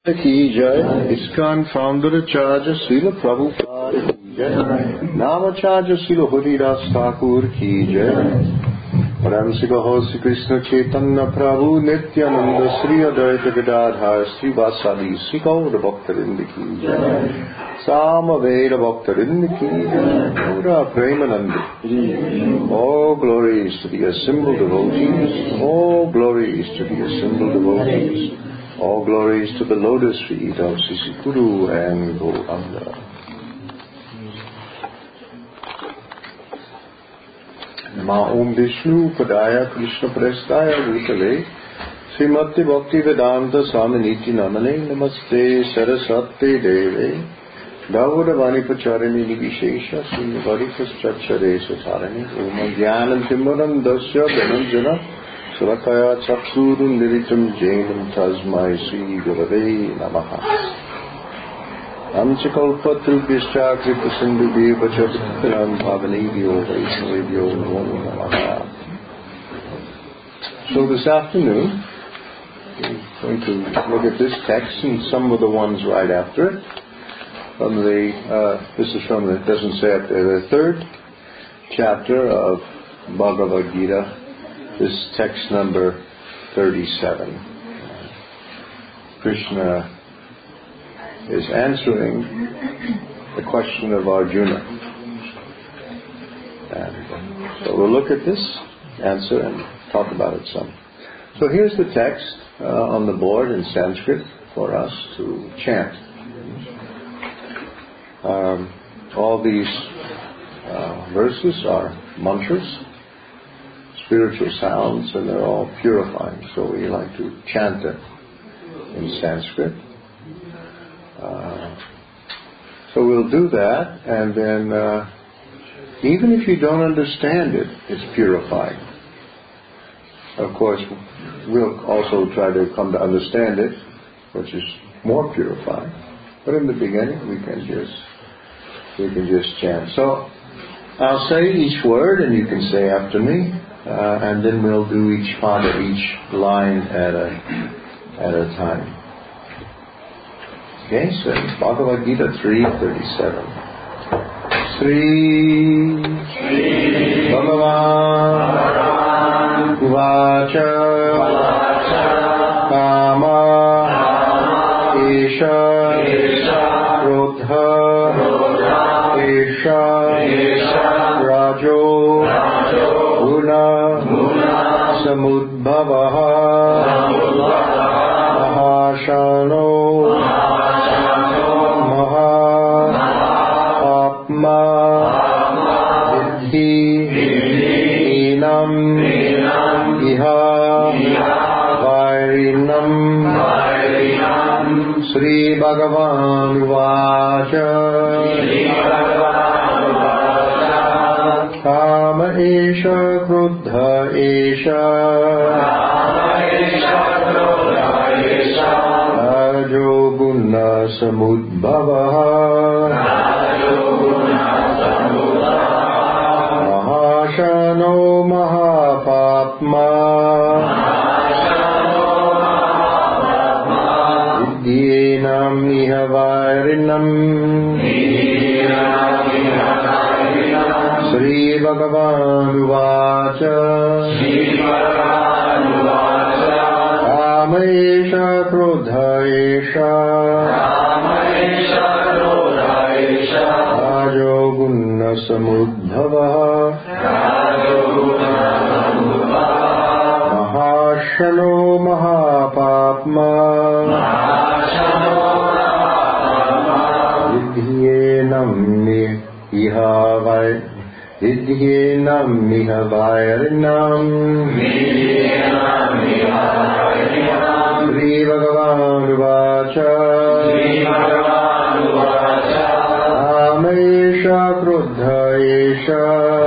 की जय। ISKCON founder Acharya Srila Prabhupada की जय। नामाचार्य श्रील हरिदास ठाकुर की जय। परम सिंह श्री कृष्ण चैतन्य प्रभु नित्यानंद श्री अद्वैत गदाधर श्रीवासादि श्री गौर भक्तवृंद की जय। सामवेद भक्तवृंद की जय। पूरा Premanand. All glories to the assembled devotees. All glories to the assembled devotees. All glories to the lotus feet of Sisikuru and Gauranga. Nama Om Vishnu Padaya Krishna Prestaya Bhutale Srimati Bhakti Vedanta Swaminiti Namane Namaste Saraswati Deve Daudavani Pacharini Nivishesha Srimavaritas Chachare Satarani Om Jnanam Timmaram Dasya Dhananjana Surakaya Chaksurum Niritam Jainam Tasmai Sri Gurave Namaha. Amchikalpatrubhyascha Kripasindhubhya Chapitaram Bhavanebhyo Vaishnavebhyo Namo Namaha. So this afternoon, we're going to look at this text and some of the ones right after it. This is from it doesn't say it, the third chapter of Bhagavad Gita. This is text number 37. Krishna is answering the question of Arjuna. And so we'll look at this answer and talk about it some. So here's the text on the board in Sanskrit for us to chant. All these verses are mantras, spiritual sounds, and they're all purifying. So we like to chant them in Sanskrit. So we'll do that, and then even if you don't understand it, it's purifying. Of course, we'll also try to come to understand it, which is more purifying. But in the beginning, we can just chant. So I'll say each word, and you can say after me. And then we'll do each part of each line at a time. Okay, so Bhagavad Gita 3:37. Sri Bhagavan Uvacha Kama Esha Krodha Esha Rajo Guna Samudbhavaha Mahashano Maha Vidhi Enam Iha Vairinam Sri Bhagavan Vacha Kama Esha Krodha Esha Rajo Guna Samudbhavaha Mahashano Mahapapma Vidyenam Iha Vairinam Sri Bhagavan Vacha Kama Esha Krodha Esha Rajo Guna Samudbhavaha Mahashano Mahapapma Vidyenam Iha Vairinam Sri Bhagavan Vacha Kama Esha Krodha Esha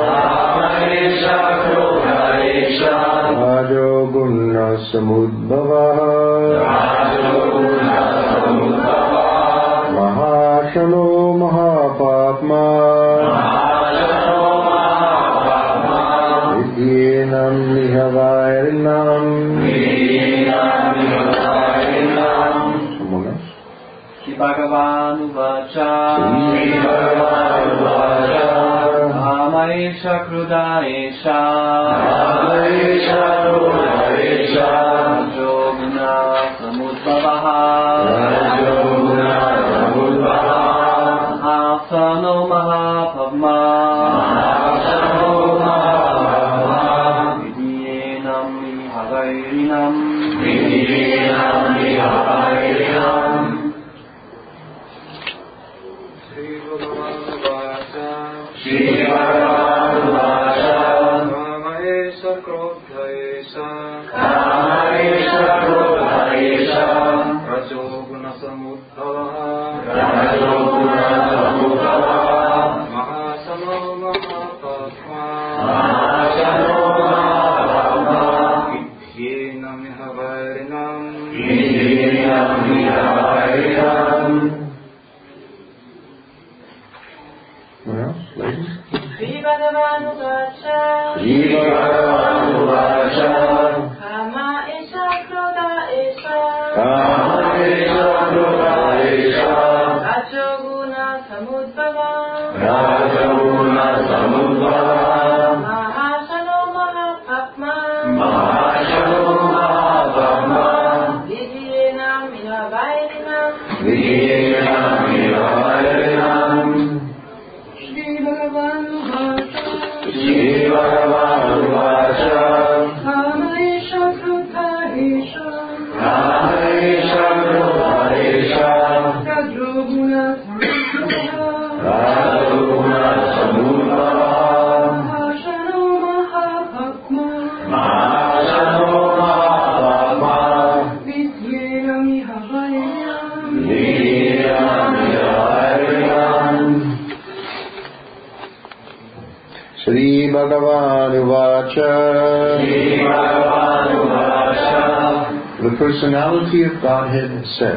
Rajo Guna Samudbhavaha Mahashano Mahapapma Vidyenam Iha Vairinam Someone else? Shri Bhagavan Uvacha Kamaesha Krudaesha Rajoguna Samudbhavaha Mahasano Mahapadma Vidyenam Mihavairinam Shri Bhagavan Uvacha Kamaesha Krodhaesha Rajoguna Samudbhavaha Mahasano Mahapadma Vidyenam Mihavairinam. Well, ladies. Shri Bhagavan Uvacha Kama Esha Krodha Esha Rajoguna Samudbhava Mahasano Mahapadma Vidyenam Mihavairinam. Shri Bhagavan Uvacha Kamaesha Krodhaesha Rajoguna Samudbhava Mahasano Mahapadma Vidyenam Mihavairinam. Shri Bhagavan Uvacha. The personality of Godhead said,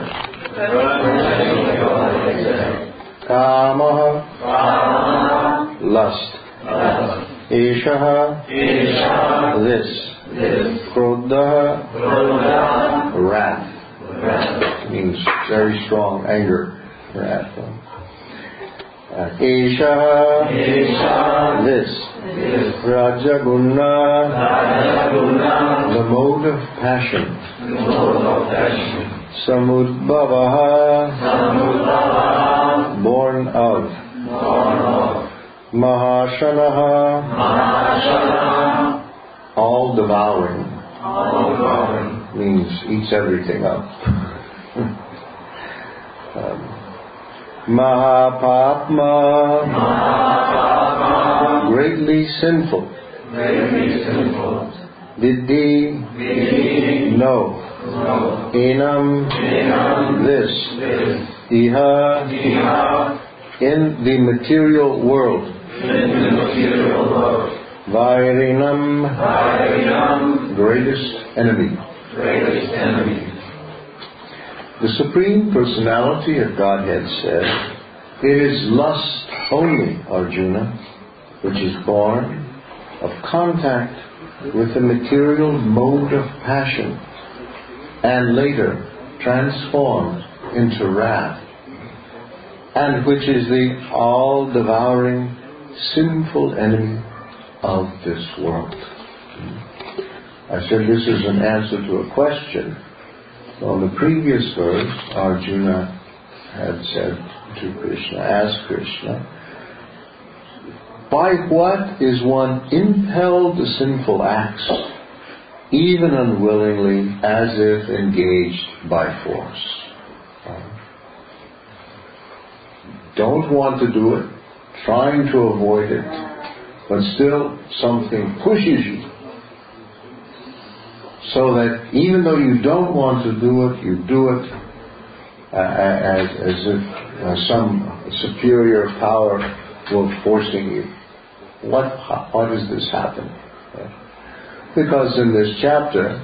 Kamaha, lust, Eshaha, this, Krodhaha, wrath, means very strong anger, wrath. Eshaha, this, Rajaguna, the mode of passion, Samudbhavaha, born of, Mahashanaha, all devouring, means eats everything up. Mahapapma, greatly sinful. Vidhi, no. Enam, this. Iha, in the material world. Vairinam, greatest enemy. The Supreme Personality of Godhead said, it is lust only, Arjuna, which is born of contact with the material mode of passion and later transformed into wrath, and which is the all-devouring, sinful enemy of this world. I said this is an answer to a question. On the previous verse, Arjuna had said to Krishna, asked Krishna, by what is one impelled to sinful acts, even unwillingly, as if engaged by force? Don't want to do it, trying to avoid it, but still something pushes you. So that even though you don't want to do it, you do it as if some superior power were forcing you. Why does this happen? Because in this chapter,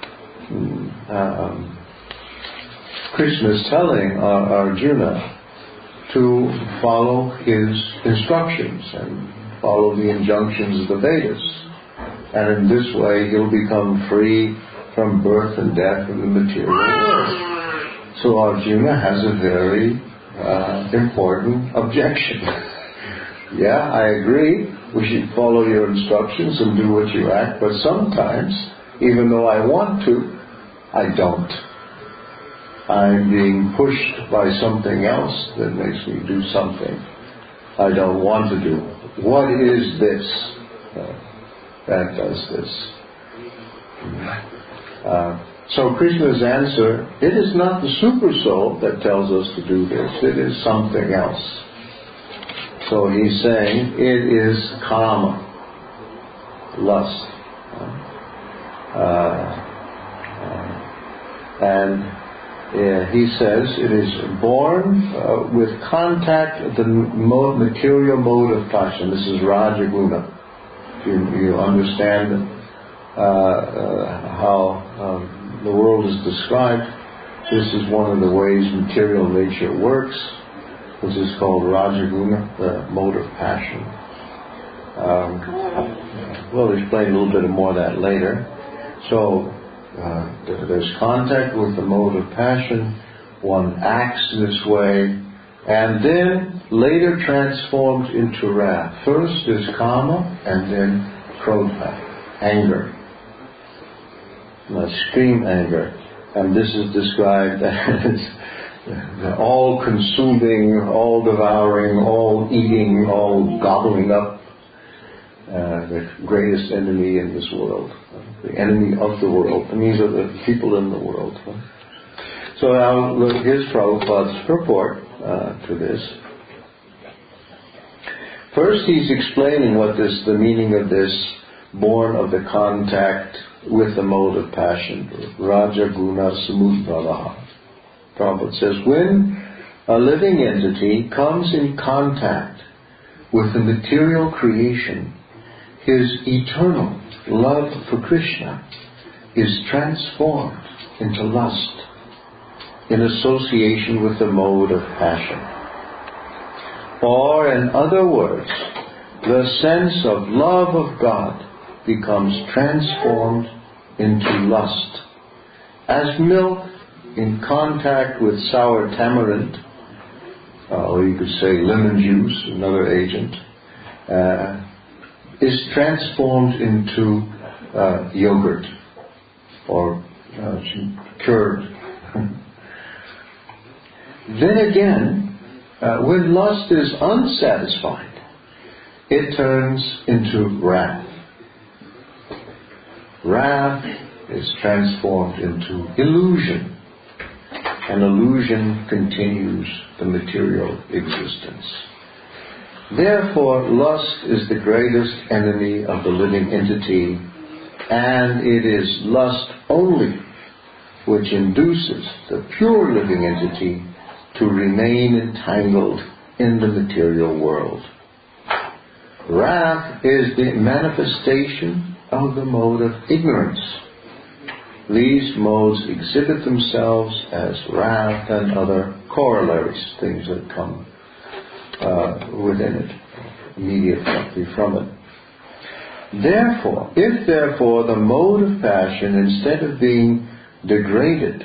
Krishna is telling Arjuna to follow his instructions and follow the injunctions of the Vedas. And in this way he'll become free from birth and death in the material world. So Arjuna has a very important objection. Yeah, I agree, we should follow your instructions and do what you act, but sometimes, even though I want to, I don't. I'm being pushed by something else that makes me do something I don't want to do. What is this that does this? So Krishna's answer, it is not the super soul that tells us to do this, it is something else. So he's saying it is kama, lust. And he says it is born with contact, the material mode of passion. This is Rajaguna. You understand how the world is described. This is one of the ways material nature works, which is called Rajaguna, the mode of passion. We'll explain a little bit more of that later. So there's contact with the mode of passion, one acts this way, and then later transformed into wrath. First is kama, and then krodha, anger. Extreme anger. And this is described as all-consuming, all-devouring, all-eating, all-gobbling up, the greatest enemy in this world, the enemy of the world. And these are the people in the world. So now here's Prabhupada's purport to this. First he's explaining the meaning of this, born of the contact with the mode of passion, Rajaguna Samudbhavaha. Prabhupada says, when a living entity comes in contact with the material creation, his eternal love for Krishna is transformed into lust in association with the mode of passion. Or, in other words, the sense of love of God becomes transformed into lust. As milk in contact with sour tamarind, or you could say lemon juice, another agent, is transformed into yogurt or curd. Then again, when lust is unsatisfied, it turns into wrath. Wrath is transformed into illusion, and illusion continues the material existence. Therefore, lust is the greatest enemy of the living entity, and it is lust only which induces the pure living entity to remain entangled in the material world. Wrath is the manifestation of the mode of ignorance. These modes exhibit themselves as wrath and other corollaries, things that come within it, immediately from it. Therefore, if therefore the mode of passion, instead of being degraded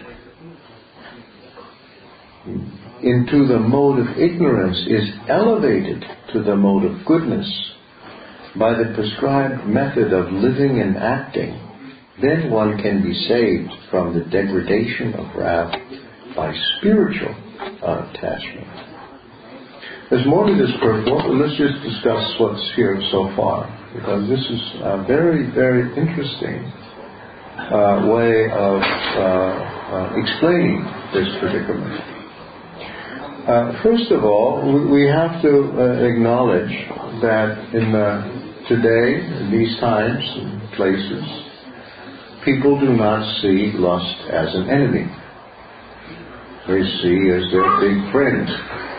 into the mode of ignorance, is elevated to the mode of goodness by the prescribed method of living and acting, then one can be saved from the degradation of wrath by spiritual attachment. There's more to this purport, but let's just discuss what's here so far, because this is a very, very interesting way of explaining this predicament. First of all, we have to acknowledge that today, in these times and places, people do not see lust as an enemy. They see as their big friend.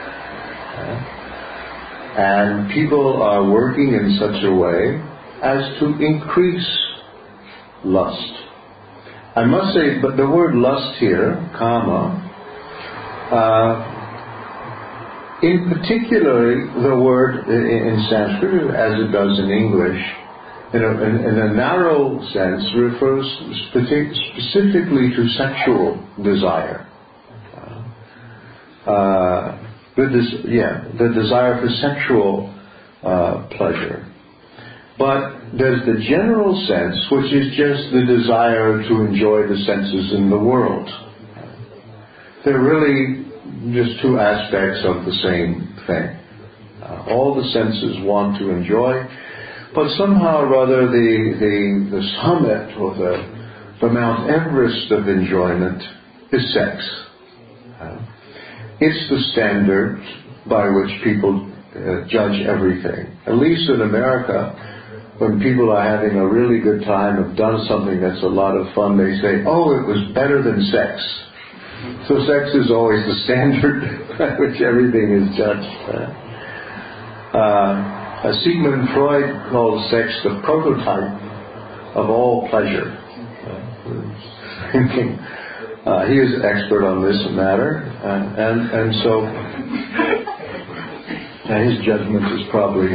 And people are working in such a way as to increase lust. I must say, but the word lust here, kama, in particular, the word in Sanskrit, as it does in English, in a narrow sense, refers specifically to sexual desire. the desire for sexual pleasure. But there's the general sense, which is just the desire to enjoy the senses in the world. They're really just two aspects of the same thing. All the senses want to enjoy, but somehow or other the summit or the Mount Everest of enjoyment is sex. It's the standard by which people judge everything. At least in America, when people are having a really good time, have done something that's a lot of fun, they say, oh, it was better than sex. So sex is always the standard by which everything is judged. Sigmund Freud called sex the prototype of all pleasure. He is an expert on this matter, and so his judgment is probably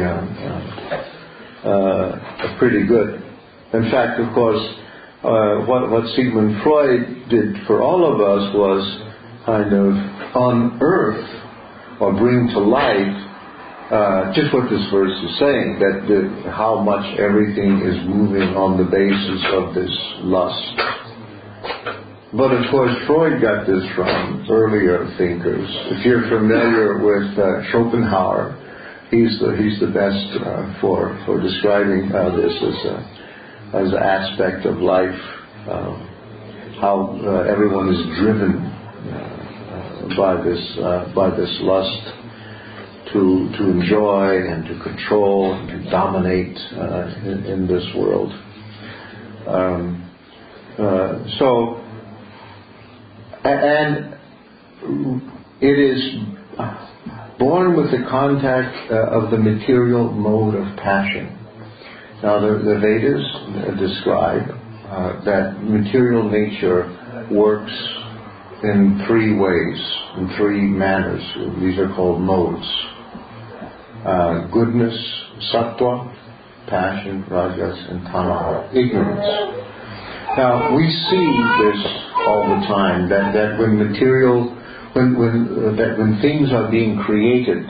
pretty good. In fact, of course, what Sigmund Freud did for all of us was kind of unearth or bring to light just what this verse is saying, that how much everything is moving on the basis of this lust. But of course, Freud got this from earlier thinkers. If you're familiar with Schopenhauer, he's the best for describing this as an aspect of life, how everyone is driven by this lust to enjoy and to control and to dominate in this world. And it is born with the contact of the material mode of passion. Now the Vedas describe that material nature works in three ways, in three manners. These are called modes. Goodness, sattva, passion, rajas, and tamaha, ignorance. Now we see this all the time, that when material, when things are being created,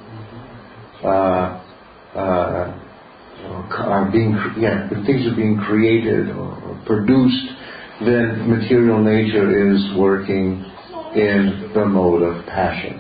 when things are being created or produced, then material nature is working in the mode of passion.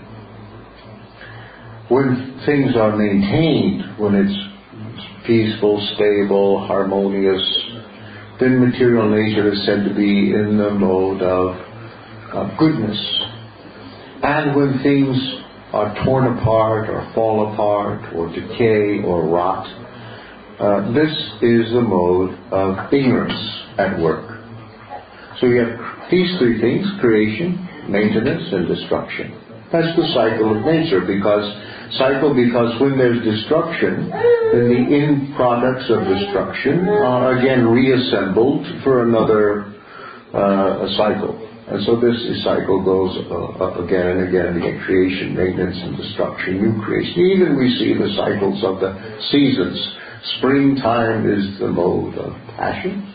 When things are maintained, when it's peaceful, stable, harmonious, then material nature is said to be in the mode of goodness. And when things are torn apart or fall apart or decay or rot, this is the mode of ignorance at work. So you have these three things: creation, maintenance, and destruction. That's the cycle of nature, because when there's destruction, then the end products of destruction are again reassembled for another cycle. And so this cycle goes again and again. You get creation, maintenance, and destruction, new creation. Even we see the cycles of the seasons. Springtime is the mode of passion.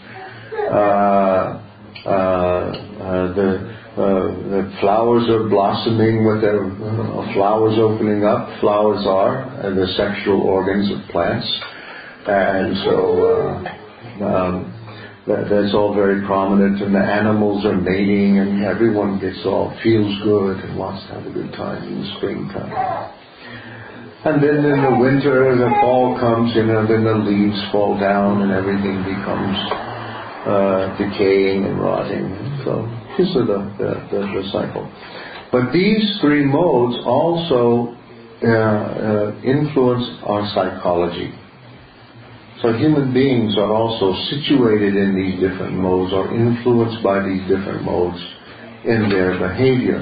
The flowers are blossoming with their flowers opening up. Flowers are the sexual organs of plants, and so that's all very prominent. And the animals are mating, and everyone feels good and wants to have a good time in the springtime. And then in the winter, the fall comes, then the leaves fall down, and everything becomes decaying and rotting. So this is the cycle. But these three modes also influence our psychology. So human beings are also situated in these different modes, or influenced by these different modes in their behavior.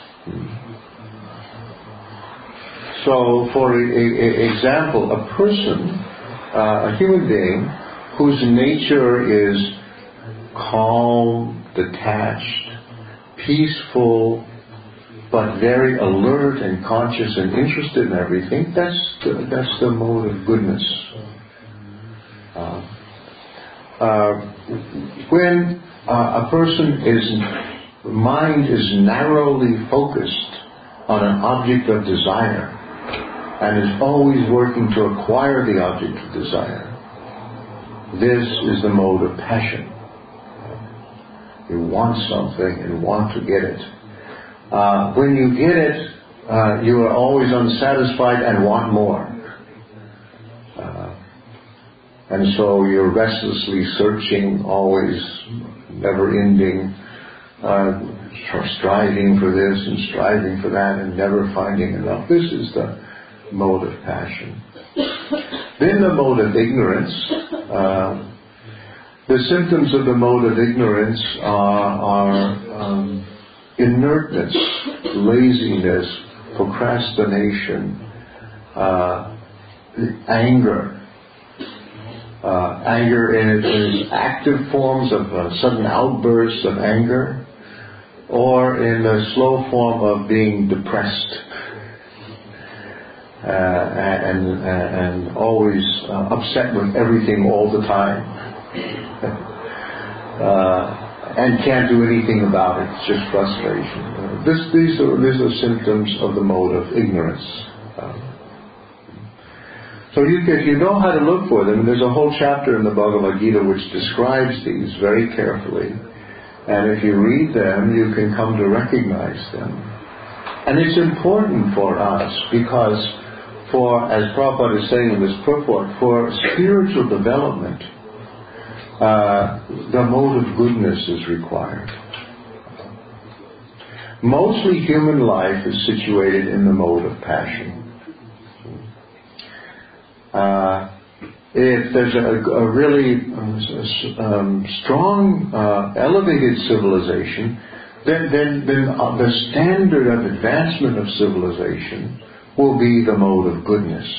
So, for example, a person, a human being, whose nature is calm, detached, peaceful, but very alert and conscious and interested in everything, that's the mode of goodness. When a person's mind is narrowly focused on an object of desire and is always working to acquire the object of desire, this is the mode of passion. You want something and want to get it. When you get it, you are always unsatisfied and want more. And so you're restlessly searching, always never-ending, striving for this and striving for that and never finding enough. This is the mode of passion. Then the mode of ignorance. The symptoms of the mode of ignorance are inertness, laziness, procrastination, anger. Anger in its active forms of sudden outbursts of anger, or in the slow form of being depressed and always upset with everything all the time, and can't do anything about it. It's just frustration. These are symptoms of the mode of ignorance. So if you know how to look for them, there's a whole chapter in the Bhagavad Gita which describes these very carefully. And if you read them, you can come to recognize them. And it's important for us because as Prabhupada is saying in this purport, for spiritual development, the mode of goodness is required. Mostly human life is situated in the mode of passion. If there's a really strong, elevated civilization, then the standard of advancement of civilization will be the mode of goodness.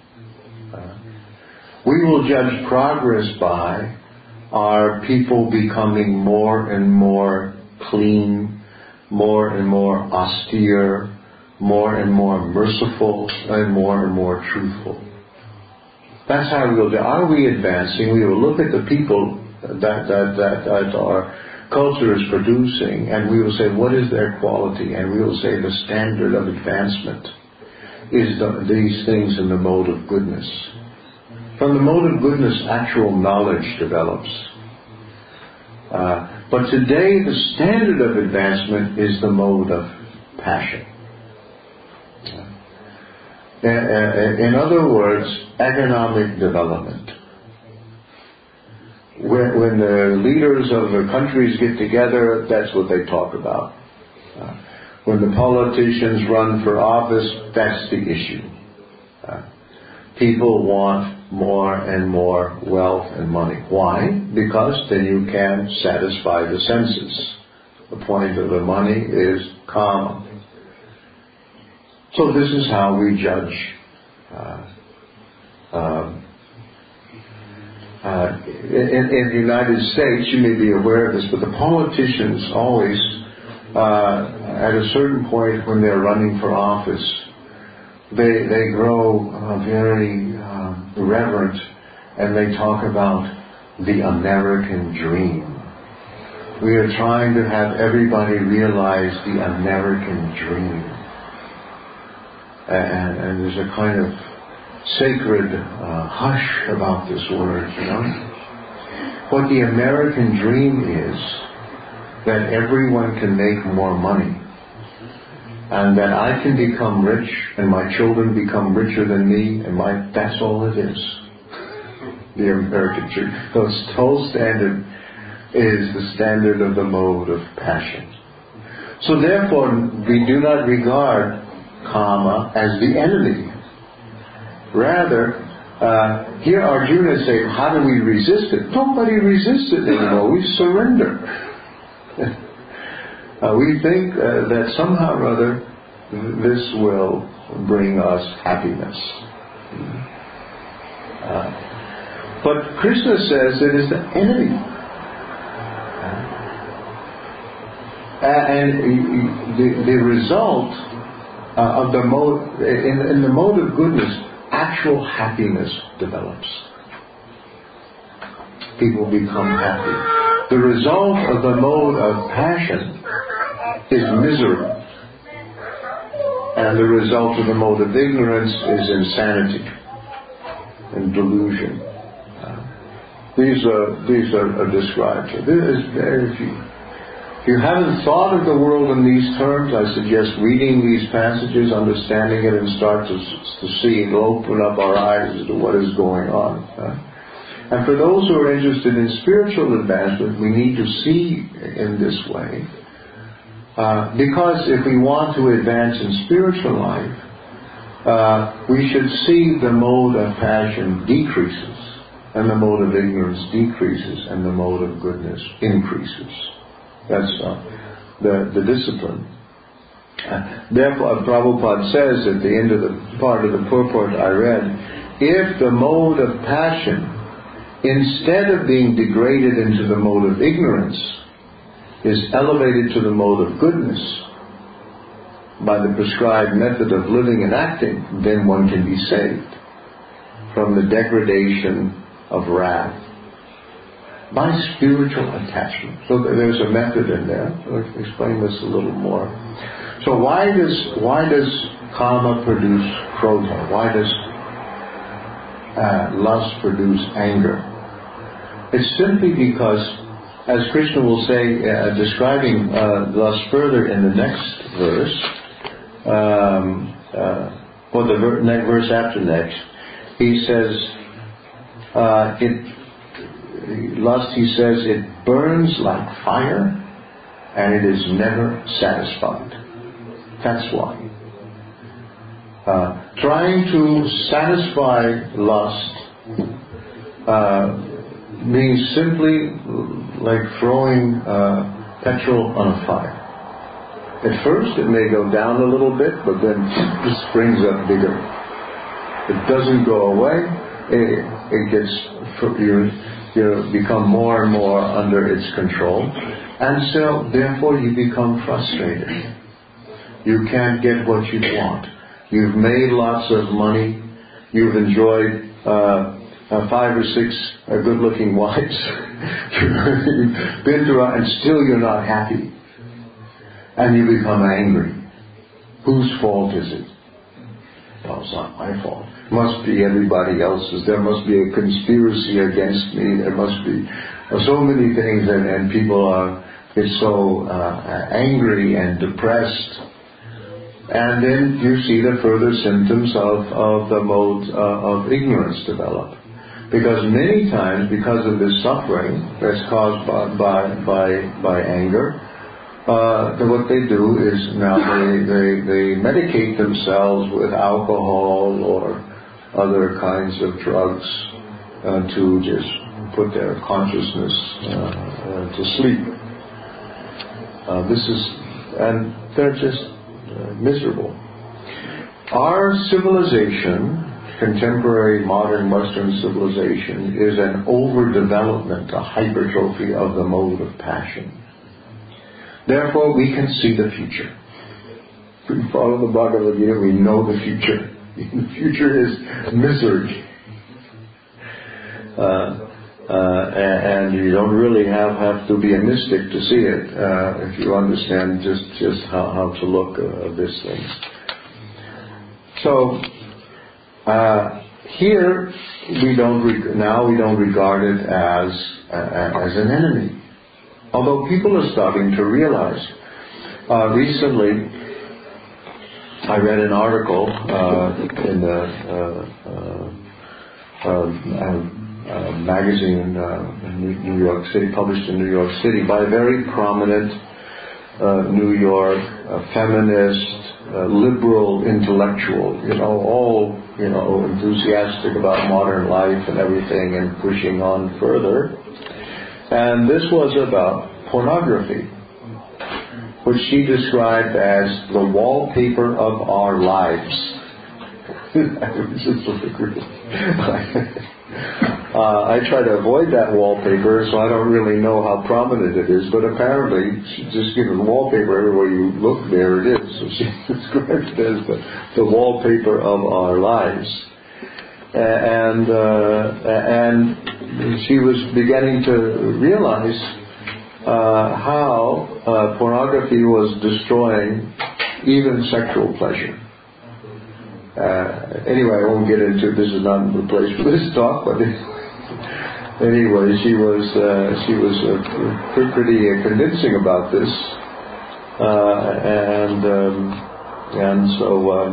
We will judge progress by our people becoming more and more clean, more and more austere, more and more merciful, and more truthful. That's how we will do. Are we advancing? We will look at the people that our culture is producing, and we will say, what is their quality? And we will say the standard of advancement is these things in the mode of goodness. From the mode of goodness, actual knowledge develops. But today, the standard of advancement is the mode of passion. In other words, economic development. When the leaders of the countries get together, that's what they talk about. When the politicians run for office, that's the issue. People want more and more wealth and money. Why? Because then you can satisfy the senses. The point of the money is kama. So this is how we judge. In the United States, you may be aware of this, but the politicians always, at a certain point when they're running for office, they grow very reverent, and they talk about the American dream. We are trying to have everybody realize the American dream. And there's a kind of sacred hush about this word, you know. What the American dream is that everyone can make more money, and that I can become rich, and my children become richer than me, and that's all it is. The American dream. So its whole standard is the standard of the mode of passion. So therefore, we do not regard kama as the enemy. Rather, here Arjuna is saying, how do we resist it? Nobody resists it anymore. We surrender. We think that somehow or other this will bring us happiness. But Krishna says it is the enemy. And the result of the mode, in the mode of goodness, actual happiness develops. People become happy. The result of the mode of passion is misery. And the result of the mode of ignorance is insanity and delusion. These are described here. There is very few. If you haven't thought of the world in these terms, I suggest reading these passages, understanding it, and start to see and open up our eyes as to what is going on. And for those who are interested in spiritual advancement, we need to see in this way. Because if we want to advance in spiritual life, we should see the mode of passion decreases, and the mode of ignorance decreases, and the mode of goodness increases. That's the discipline. Therefore, Prabhupada says at the end of the part of the purport I read, if the mode of passion, instead of being degraded into the mode of ignorance, is elevated to the mode of goodness by the prescribed method of living and acting, then one can be saved from the degradation of wrath by spiritual attachment. So there's a method in there. I'll explain this a little more. So why does karma produce krodha? Why does lust produce anger? It's simply because, as Krishna will say, describing lust further in the next verse, or the verse after next, he says, lust, he says, it burns like fire and it is never satisfied. That's why. Trying to satisfy lust means simply like throwing petrol on a fire. At first it may go down a little bit, but then it springs up bigger. It doesn't go away. It gets, you become more and more under its control, and so therefore you become frustrated. You can't get what you want. You've made lots of money. You've enjoyed 5 or 6 good-looking wives. You've been through, and still you're not happy. And you become angry. Whose fault is it? Well, it's not my fault. It must be everybody else's. There must be a conspiracy against me. There must be so many things, and people get so angry and depressed. And then you see the further symptoms of the mode of ignorance develop. Because many times, because of this suffering that's caused by anger, what they do is now they medicate themselves with alcohol or other kinds of drugs to just put their consciousness to sleep. And they're just miserable. Our civilization, contemporary modern Western civilization, is an overdevelopment, a hypertrophy of the mode of passion. Therefore, we can see the future. If we follow the Bhagavad Gita, we know the future. The future is misery. And you don't really have to be a mystic to see it, if you understand just how to look at these things. So, here we don't regard it as an enemy. Although people are starting to realize. Recently, I read an article in the magazine in New York City, published in New York City, by a very prominent New York feminist, liberal intellectual. All enthusiastic about modern life and everything, and pushing on further. And this was about pornography, which she described as the wallpaper of our lives. I try to avoid that wallpaper, so I don't really know how prominent it is, but apparently she just gives the wallpaper everywhere you look, there it is. So she described it as the wallpaper of our lives. And she was beginning to realize how pornography was destroying even sexual pleasure. Anyway, I won't get into it. This is not the place for this talk, but anyway, she was pretty convincing about this, and so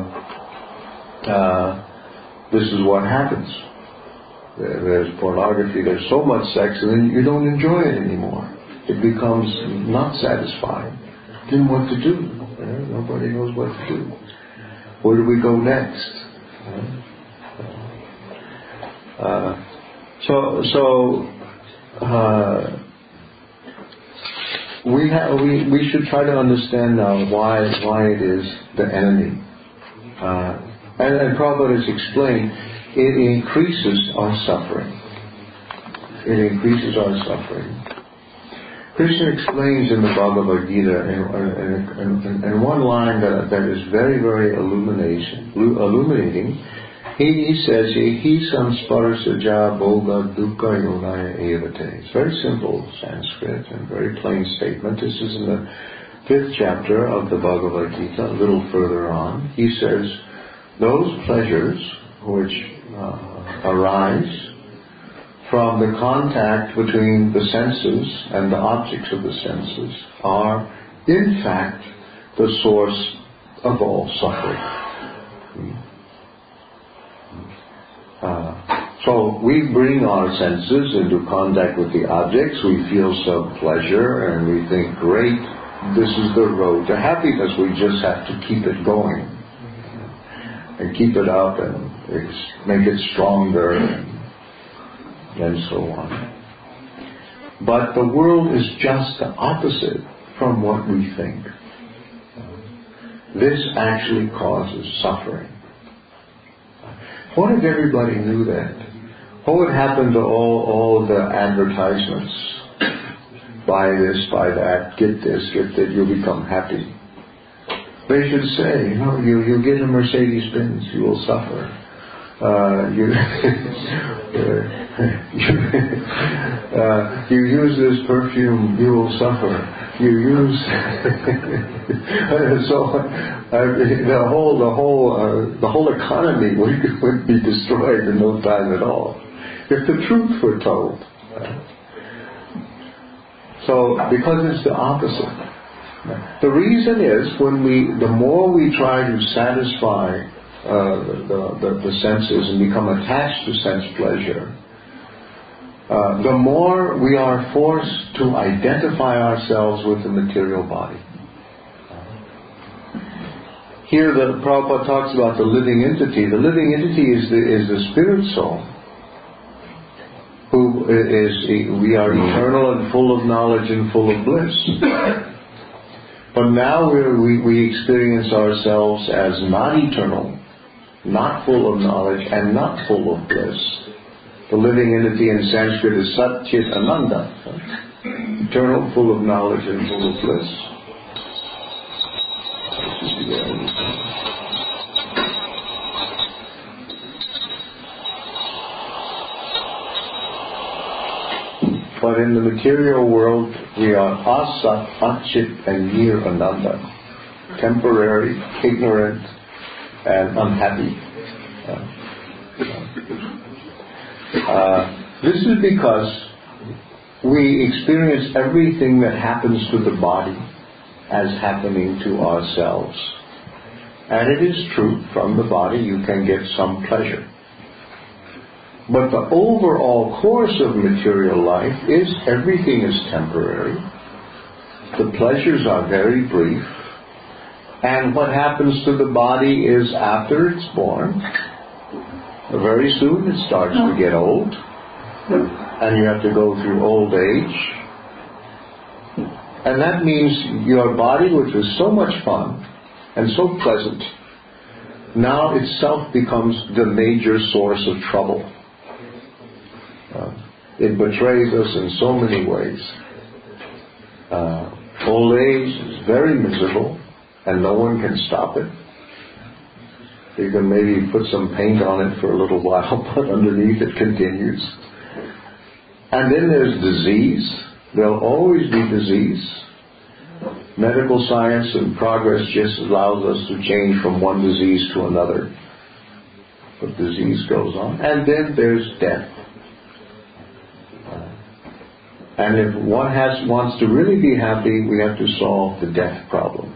this is what happens. There's pornography. There's so much sex, and then you don't enjoy it anymore. It becomes not satisfying. Then what to do? Nobody knows what to do. Where do we go next? We should try to understand now why it is the enemy. And Prabhupada has explained, it increases our suffering. It increases our suffering. Krishna explains in the Bhagavad Gita in one line that is very, very illuminating. He says, He samsparsaja bhoga dukkha yonaya evate. It's very simple Sanskrit and very plain statement. This is in the 5th chapter of the Bhagavad Gita, a little further on. He says, those pleasures which arise from the contact between the senses and the objects of the senses are, in fact, the source of all suffering. So we bring our senses into contact with the objects, we feel some pleasure, and we think, great, this is the road to happiness. We just have to keep it going and keep it up and make it stronger and so on. But the world is just the opposite from what we think. This actually causes suffering. What if everybody knew that? What would happen to all the advertisements? Buy this, buy that, get this, get that, you'll become happy. They should say, you get a Mercedes-Benz, you will suffer. You use this perfume, you will suffer. You use so the whole economy would be destroyed in no time at all if the truth were told. So because it's the opposite. The reason is the more we try to satisfy the senses and become attached to sense pleasure, the more we are forced to identify ourselves with the material body. Here the Prabhupada talks about the living entity. The living entity is the spirit soul, who we are eternal and full of knowledge and full of bliss. But now we experience ourselves as not eternal, not full of knowledge, and not full of bliss. The living entity in Sanskrit is Sat Chit Ananda, eternal, full of knowledge, and full of bliss. But in the material world, we are Asat, Achit, and Nir Ananda, temporary, ignorant, and unhappy. This is because we experience everything that happens to the body as happening to ourselves. And it is true, from the body you can get some pleasure. But the overall course of material life is everything is temporary. The pleasures are very brief. And what happens to the body is after it's born, very soon it starts to get old. And you have to go through old age. And that means your body, which was so much fun and so pleasant, now itself becomes the major source of trouble. It betrays us in so many ways. Old age is very miserable, and no one can stop it. You can maybe put some paint on it for a little while, but underneath it continues. And then there's disease. There'll always be disease. Medical science and progress just allows us to change from one disease to another. but disease goes on. And then there's death. And if one wants to really be happy, we have to solve the death problem.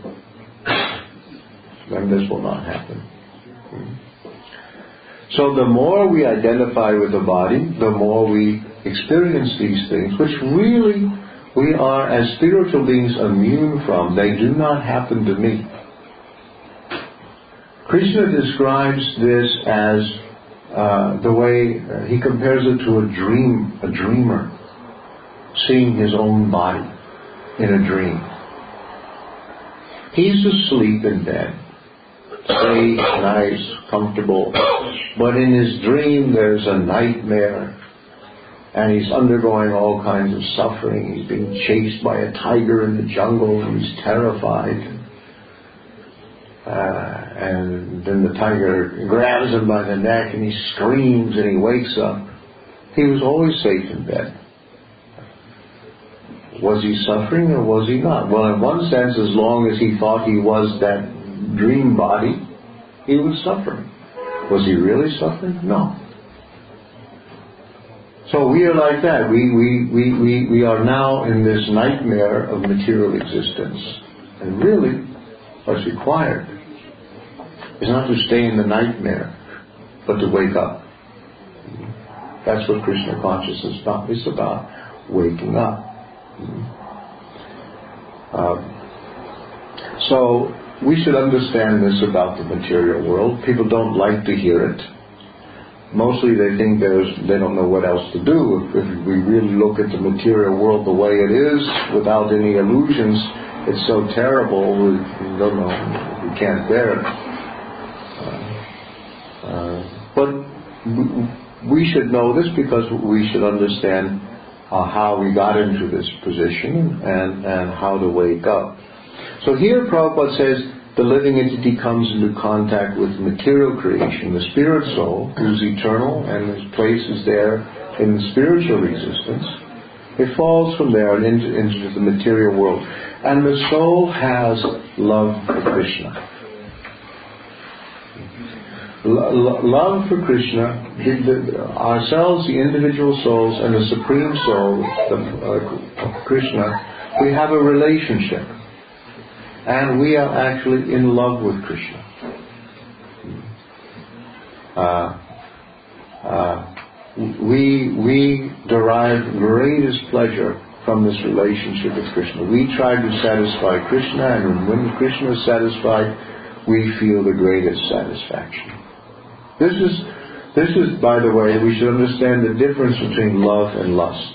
Then this will not happen. So the more we identify with the body, the more we experience these things, which really we are, as spiritual beings, immune from. They do not happen to me. Krishna describes this as the way he compares it to a dreamer seeing his own body in a dream. He's asleep in bed, safe, nice, comfortable, but in his dream there's a nightmare, and he's undergoing all kinds of suffering. He's being chased by a tiger in the jungle, and he's terrified. And then the tiger grabs him by the neck, and he screams, and he wakes up. He was always safe in bed. Was he suffering or was he not? Well, in one sense, as long as he thought he was that dream body, he was suffering. Was he really suffering? No. So we are like that. We are now in this nightmare of material existence. And really, what's required is not to stay in the nightmare, but to wake up. That's what Krishna consciousness is about. It's about waking up. So we should understand this about the material world. People don't like to hear it. Mostly they think they don't know what else to do. If we really look at the material world the way it is, without any illusions, it's so terrible, we don't know, we can't bear it. But we should know this because we should understand how we got into this position and how to wake up. So here Prabhupada says the living entity comes into contact with material creation, the spirit soul, who's eternal and whose place is there in the spiritual existence. It falls from there and into the material world. And the soul has love for Krishna. Love for Krishna, ourselves, the individual souls, and the Supreme Soul, Krishna, we have a relationship. And we are actually in love with Krishna. We derive greatest pleasure from this relationship with Krishna. We try to satisfy Krishna, and when Krishna is satisfied, we feel the greatest satisfaction. This is, by the way, we should understand the difference between love and lust.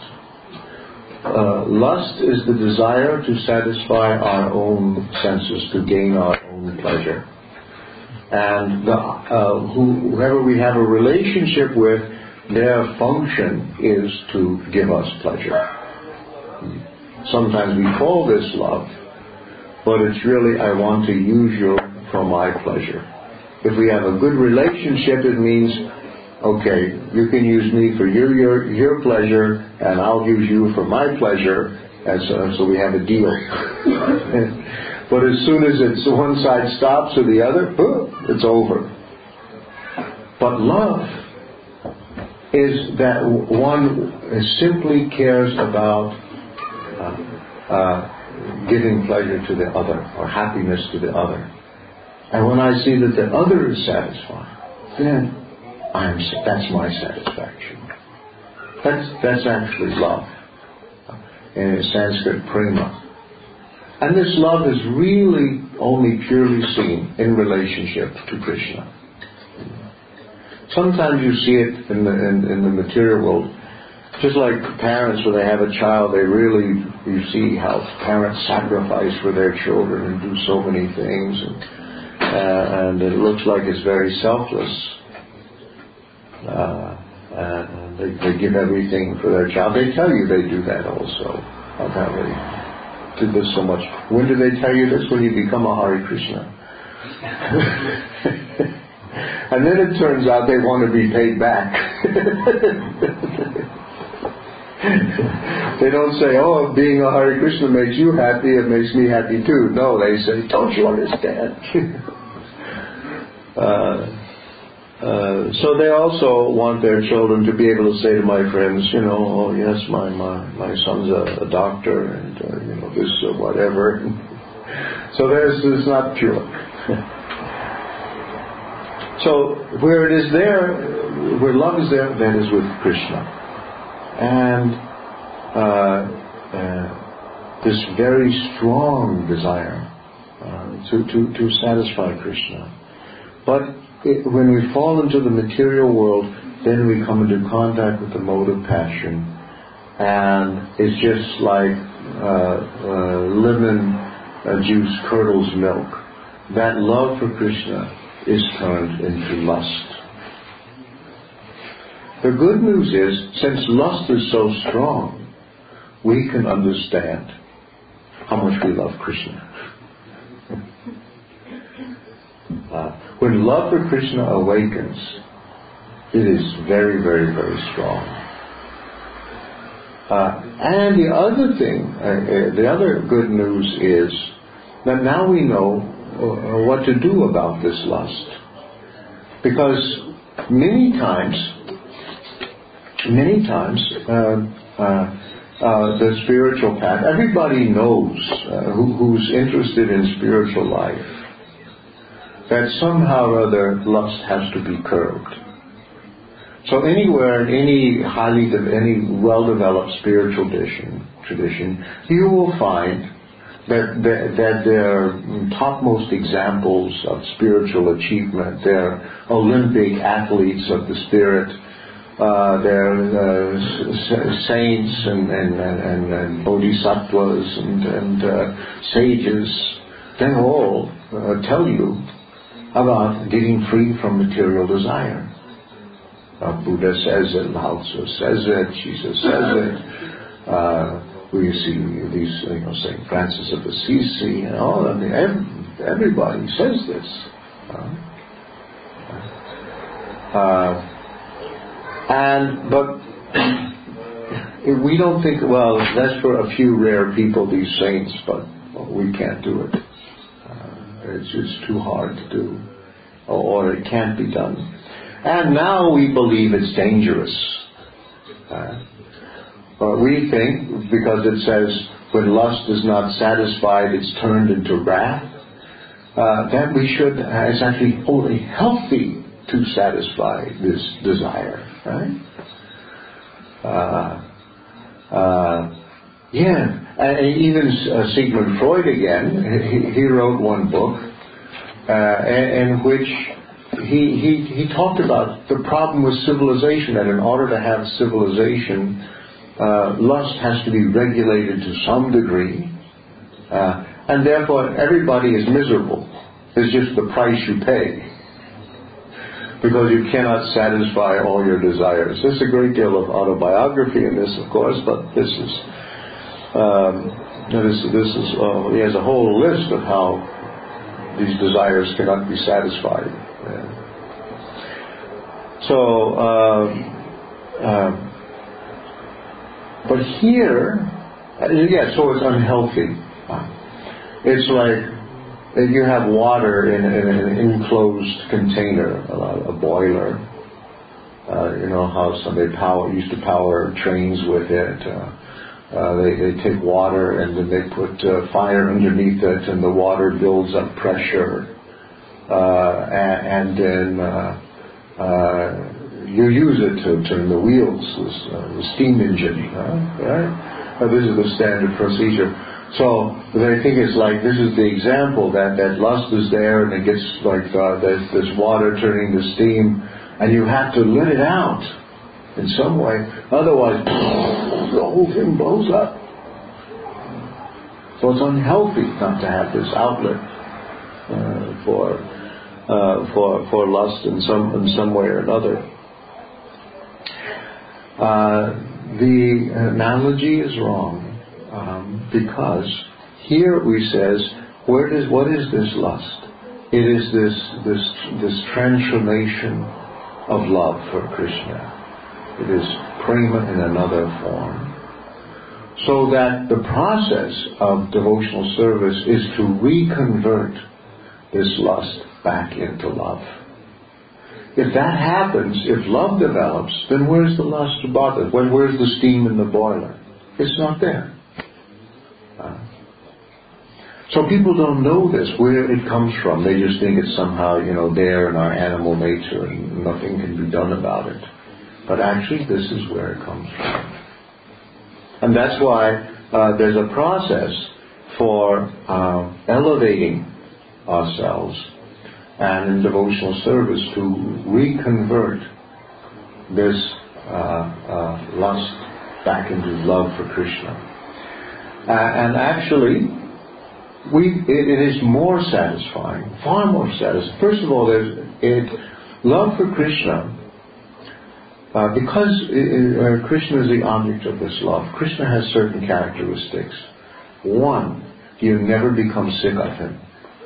Lust is the desire to satisfy our own senses, to gain our own pleasure. And whoever we have a relationship with, their function is to give us pleasure. Sometimes we call this love, but it's really, I want to use you for my pleasure. If we have a good relationship, it means, okay, you can use me for your pleasure, and I'll use you for my pleasure, and so we have a deal. But as soon as one side stops or the other, it's over. But love is that one simply cares about giving pleasure to the other, or happiness to the other. And when I see that the other is satisfied, then that's my satisfaction. That's actually love. In Sanskrit, prema. And this love is really only purely seen in relationship to Krishna. Sometimes you see it in the material world. Just like parents, when they have a child, you see how parents sacrifice for their children and do so many things, and it looks like it's very selfless. And they give everything for their child. They tell you they do that also. How they did this so much. When do they tell you this? When you become a Hare Krishna. And then it turns out they want to be paid back. They don't say, oh, being a Hare Krishna makes you happy, it makes me happy too. No, they say, don't you understand? So they also want their children to be able to say to my friends, oh yes, my son's a doctor, and this or whatever. So it's not pure. So where it is there, where love is there, that is with Krishna, and this very strong desire to satisfy Krishna. But when we fall into the material world, then we come into contact with the mode of passion, and it's just like lemon juice curdles milk. That love for Krishna is turned into lust. The good news is, since lust is so strong, we can understand how much we love Krishna. When love for Krishna awakens, it is very, very, very strong. And the other thing, the other good news is that now we know what to do about this lust. Because many times, the spiritual path, everybody knows who's interested in spiritual life, that somehow or other lust has to be curbed. So anywhere in any well-developed spiritual tradition, you will find that there are topmost examples of spiritual achievement. They're Olympic athletes of the spirit. They're saints and bodhisattvas and sages. They all tell you about getting free from material desire. Buddha says it, Lao Tzu says it, Jesus says it. We see these, St. Francis of Assisi, and all. Everybody says this. But we don't think, well, that's for a few rare people, these saints, but we can't do it. It's just too hard to do, or it can't be done. And now we believe it's dangerous. We think, because it says, when lust is not satisfied, it's turned into wrath, that we should, it's actually only healthy to satisfy this desire, right? And even Sigmund Freud again, he wrote one book in which he talked about the problem with civilization, that in order to have civilization, lust has to be regulated to some degree, and therefore everybody is miserable. It's just the price you pay, because you cannot satisfy all your desires. There's a great deal of autobiography in this, of course, but this is he has a whole list of how these desires cannot be satisfied. But here, so it's unhealthy. It's like you have water in an enclosed container, a boiler. How somebody used to power trains with it. They take water and then they put fire underneath it, and the water builds up pressure, and then you use it to turn the wheels, the steam engine, right? This is the standard procedure. So they think it's like, this is the example that lust is there, and it gets like there's this water turning to steam, and you have to let it out in some way, otherwise the whole thing blows up. So it's unhealthy not to have this outlet for lust in some way or another. The analogy is wrong, because here we says, what is this lust? It is this transformation of love for Krishna. It is prema in another form. So that the process of devotional service is to reconvert this lust back into love. if that happens, if love develops, then where's the lust to bother? Where's the steam in the boiler? It's not there. So people don't know this, where it comes from. They just think it's somehow, there in our animal nature and nothing can be done about it. But actually, this is where it comes from. And that's why there's a process for elevating ourselves and in devotional service to reconvert this lust back into love for Krishna. And actually, it is more satisfying, far more satisfying. First of all, love for Krishna, because Krishna is the object of this love. Krishna has certain characteristics. One, you never become sick of him.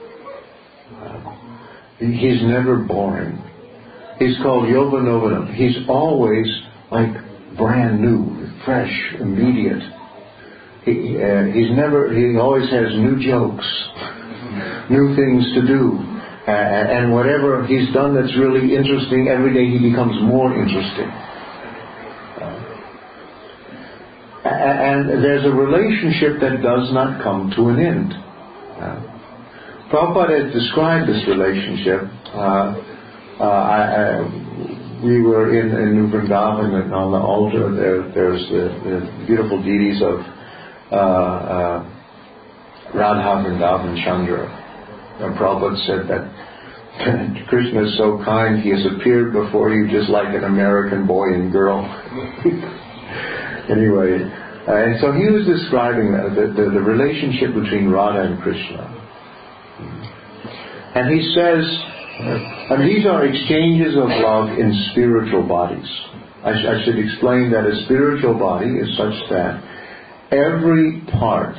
He's never boring. He's called Yovanovanam. He's always like brand new, fresh, immediate. He always has new jokes, new things to do. And whatever he's done that's really interesting, every day he becomes more interesting. And there's a relationship that does not come to an end. Prabhupada has described this relationship. We were in New Vrindavan, and on the altar there's the beautiful deities of Radha Vrindavan Chandra. And Prabhupada said that Krishna is so kind, he has appeared before you just like an American boy and girl. Anyway, and so he was describing the relationship between Radha and Krishna. And he says, and these are exchanges of love in spiritual bodies. I should explain that a spiritual body is such that every part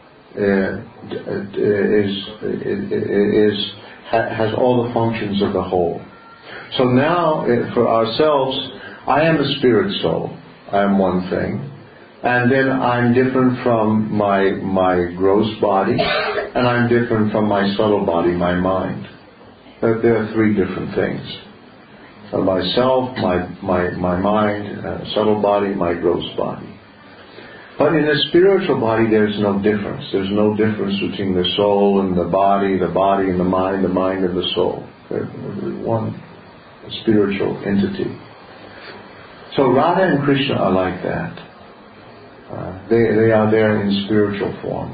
has all the functions of the whole. So now, for ourselves, I am a spirit soul. I am one thing. And then I'm different from my gross body, and I'm different from my subtle body, my mind. There are three different things. Myself, my mind, subtle body, my gross body. But in a spiritual body, there's no difference. There's no difference between the soul and the body and the mind and the soul. They're one spiritual entity. So Radha and Krishna are like that. They are there in spiritual forms.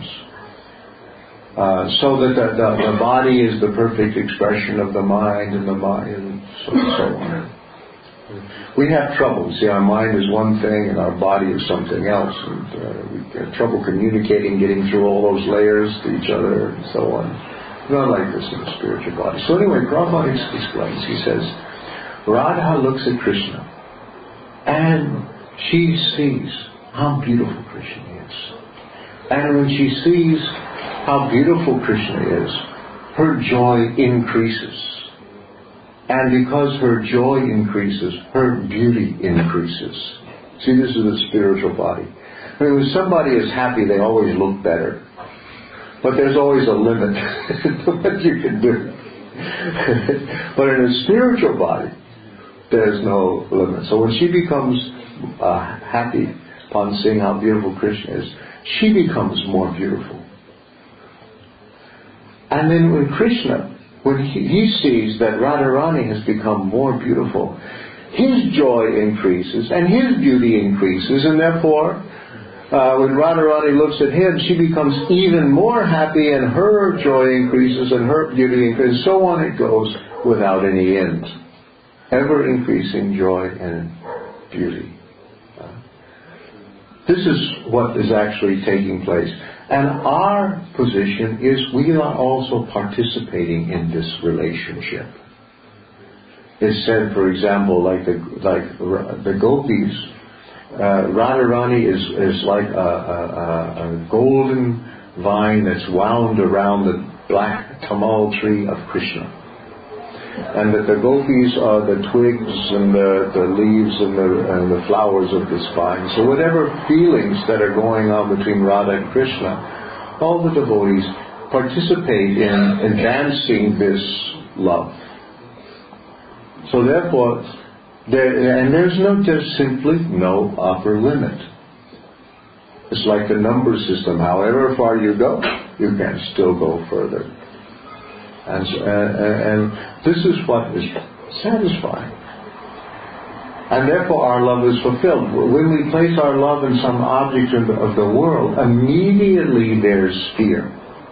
So that the body is the perfect expression of the mind and so on. We have trouble. See, our mind is one thing and our body is something else. And we have trouble communicating, getting through all those layers to each other and so on. Not like this in the spiritual body. So anyway, Prabhupada explains. He says, Radha looks at Krishna and she sees how beautiful Krishna is. And when she sees how beautiful Krishna is, her joy increases. And because her joy increases, her beauty increases. See, this is the spiritual body. I mean, when somebody is happy, they always look better. But there's always a limit to what you can do. But in a spiritual body, there's no limit. So when she becomes happy upon seeing how beautiful Krishna is, she becomes more beautiful. And then when Krishna, when he sees that Radharani has become more beautiful, his joy increases and his beauty increases, and therefore when Radharani looks at him, she becomes even more happy and her joy increases and her beauty increases. So on it goes without any end. Ever increasing joy and beauty. This is what is actually taking place. And our position is we are also participating in this relationship. It's said, for example, like the gopis, Radharani is like a golden vine that's wound around the black tamal tree of Krishna. And that the gopis are the twigs and the leaves and the flowers of this vine. So whatever feelings that are going on between Radha and Krishna, all the devotees participate in advancing this love. So therefore, there's simply no upper limit. It's like the number system. However far you go, you can still go further. And this is what is satisfying. And therefore our love is fulfilled. When we place our love in some object of the world, immediately there's fear.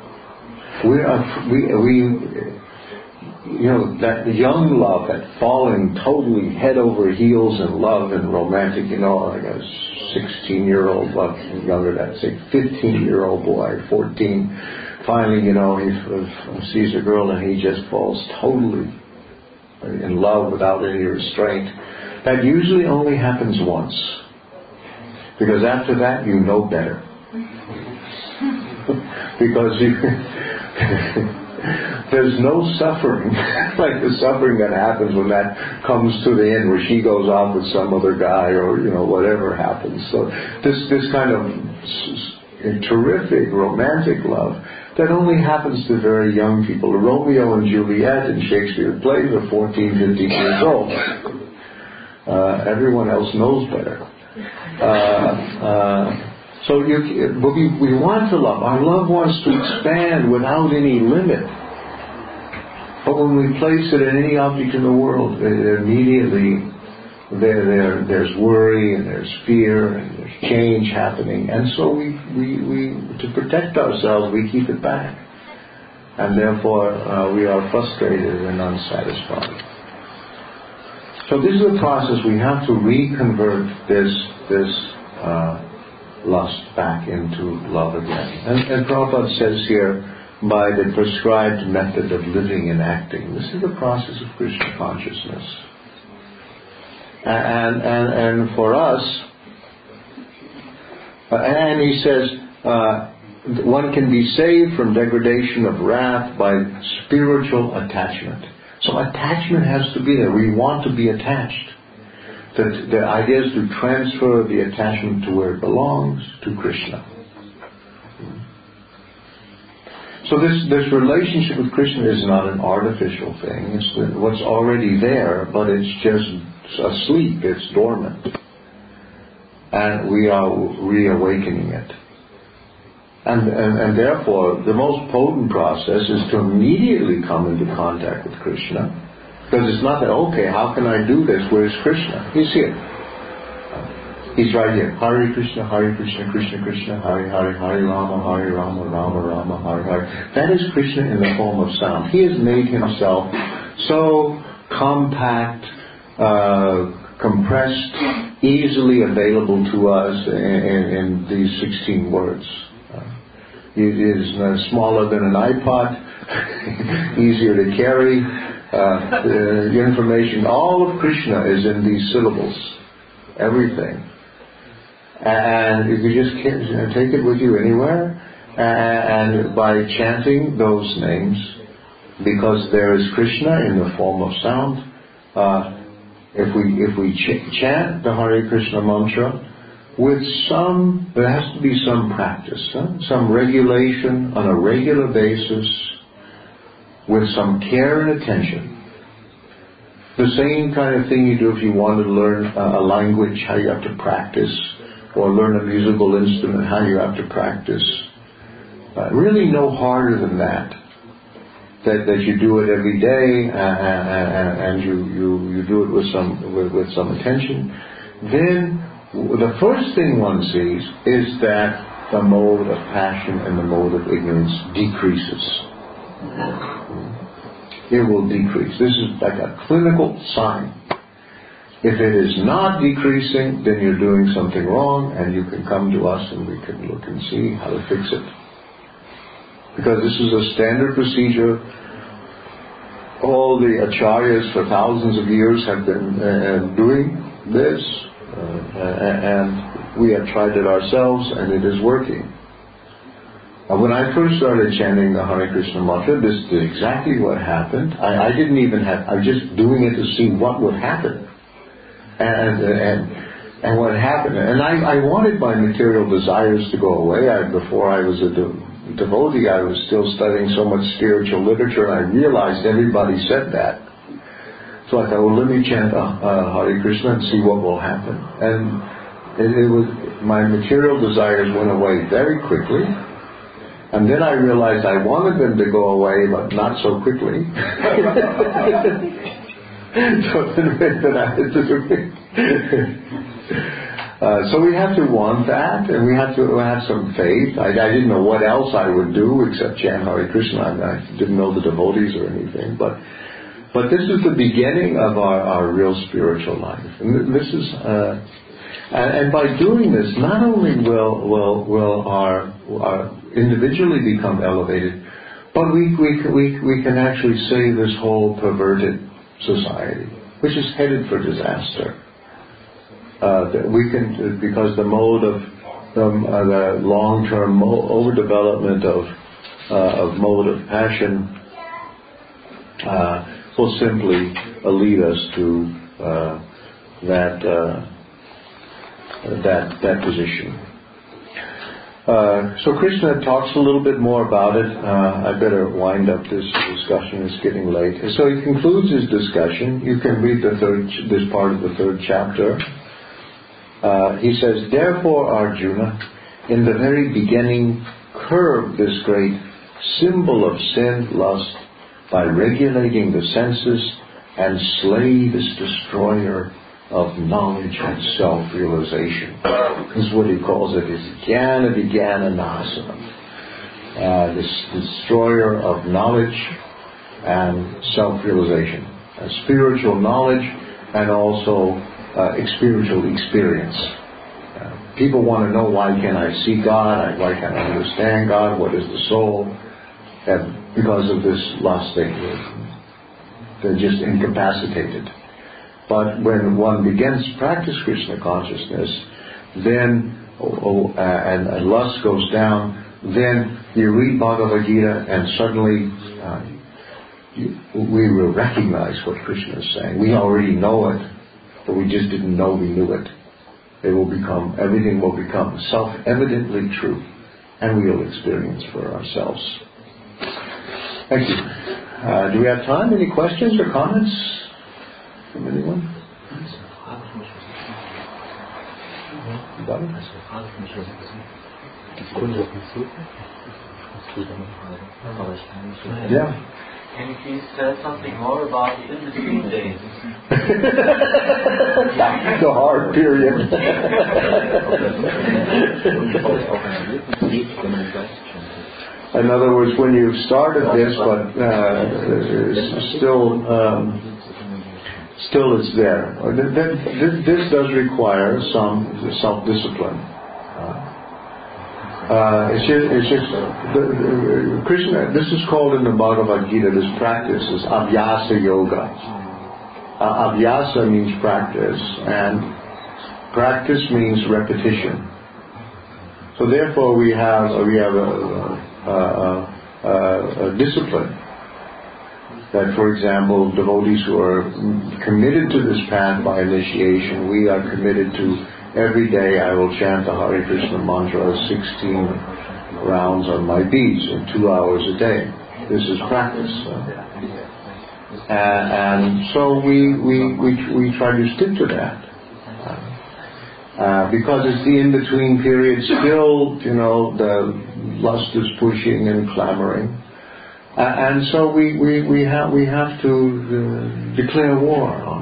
That young love, that falling totally head over heels in love and romantic, like a 16-year-old, younger, that's a 15-year-old boy, 14, finally, he sees a girl and he just falls totally in love without any restraint. That usually only happens once. Because after that, you know better. Because there's no suffering like the suffering that happens when that comes to the end, where she goes off with some other guy, or whatever happens. So this kind of terrific romantic love that only happens to very young people. Romeo and Juliet in Shakespeare plays are 14, 15 years old. Everyone else knows better. So we want to love. Our love wants to expand without any limit. But when we place it in any object in the world, immediately there's worry and there's fear and there's change happening. And so we to protect ourselves, we keep it back. And therefore we are frustrated and unsatisfied. So this is a process. We have to reconvert this lust back into love again. And Prabhupada says here, by the prescribed method of living and acting. This is the process of Krishna consciousness. And for us, and he says, one can be saved from degradation of wrath by spiritual attachment. So attachment has to be there. We want to be attached. The idea is to transfer the attachment to where it belongs, to Krishna. So this relationship with Krishna is not an artificial thing. It's what's already there, but it's just asleep. It's dormant. And we are reawakening it. And therefore, the most potent process is to immediately come into contact with Krishna. Because it's not that, okay, how can I do this? Where's Krishna? He's here. He's right here. Hare Krishna, Krishna Krishna, Hare Hare, Hare Rama, Rama Rama, Hare Hare. That is Krishna in the form of sound. He has made himself so compact, compressed, easily available to us in these 16 words. It is smaller than an iPod, easier to carry. The information, all of Krishna is in these syllables. Everything. And you can just take it with you anywhere, and by chanting those names, because there is Krishna in the form of sound, if we chant the Hare Krishna mantra with there has to be some practice, some regulation on a regular basis, with some care and attention. The same kind of thing you do if you want to learn a language, how you have to practice, or learn a musical instrument, how you have to practice. Really no harder than that you do it every day, and you do it with some attention. Then the first thing one sees is that the mode of passion and the mode of ignorance decreases. It will decrease. This is like a clinical sign. If it is not decreasing, then you're doing something wrong, and you can come to us and we can look and see how to fix it. Because this is a standard procedure. All the acharyas for thousands of years have been doing this, and we have tried it ourselves, and it is working. When I first started chanting the Hare Krishna mantra, this is exactly what happened. I was just doing it to see what would happen. And what happened. And I wanted my material desires to go away. Before I was a devotee, I was still studying so much spiritual literature, and I realized everybody said that. So I thought, well, let me chant Hare Krishna and see what will happen. And it was, my material desires went away very quickly. And then I realized I wanted them to go away, but not so quickly. So then I had to do it. So we have to want that, and we have to have some faith. I didn't know what else I would do except chant Hare Krishna. I didn't know the devotees or anything, but this is the beginning of our real spiritual life. And this is, and by doing this, not only will our individually become elevated, but we can actually save this whole perverted society, which is headed for disaster. We can, because the mode of the long-term overdevelopment of mode of passion will simply lead us to that position. So Krishna talks a little bit more about it. I better wind up this discussion. It's getting late. So he concludes his discussion. You can read this part of the 3rd chapter. He says, "Therefore, Arjuna, in the very beginning, curb this great symbol of sin, lust, by regulating the senses, and slay this destroyer of knowledge and self-realization." This is what he calls it, is Jnana Vijnana Nasanam. This destroyer of knowledge and self-realization. Spiritual knowledge and also spiritual experience. People want to know, why can I see God? Why can I understand God? What is the soul? And because of this lust, they're just incapacitated. But when one begins to practice Krishna consciousness, then and lust goes down, then you read Bhagavad Gita and suddenly we will recognize what Krishna is saying. We already know it, but we just didn't know we knew it. Everything will become self-evidently true, and we will experience for ourselves. Thank you. Do we have time? Any questions or comments from anyone? Yeah. Can you please tell something more about the in-between days? That's the hard period. In other words, when you've started this, but still it's there. This does require some self-discipline. It's just Krishna. This is called in the Bhagavad Gita. This practice is Abhyasa Yoga. Abhyasa means practice, and practice means repetition. So therefore, we have a discipline. That, for example, devotees who are committed to this path by initiation, we are committed to. Every day I will chant the Hare Krishna mantra 16 rounds on my beads in 2 hours a day. This is practice. And so we try to stick to that. Because it's the in-between period, still, the lust is pushing and clamoring. And so we have to declare war on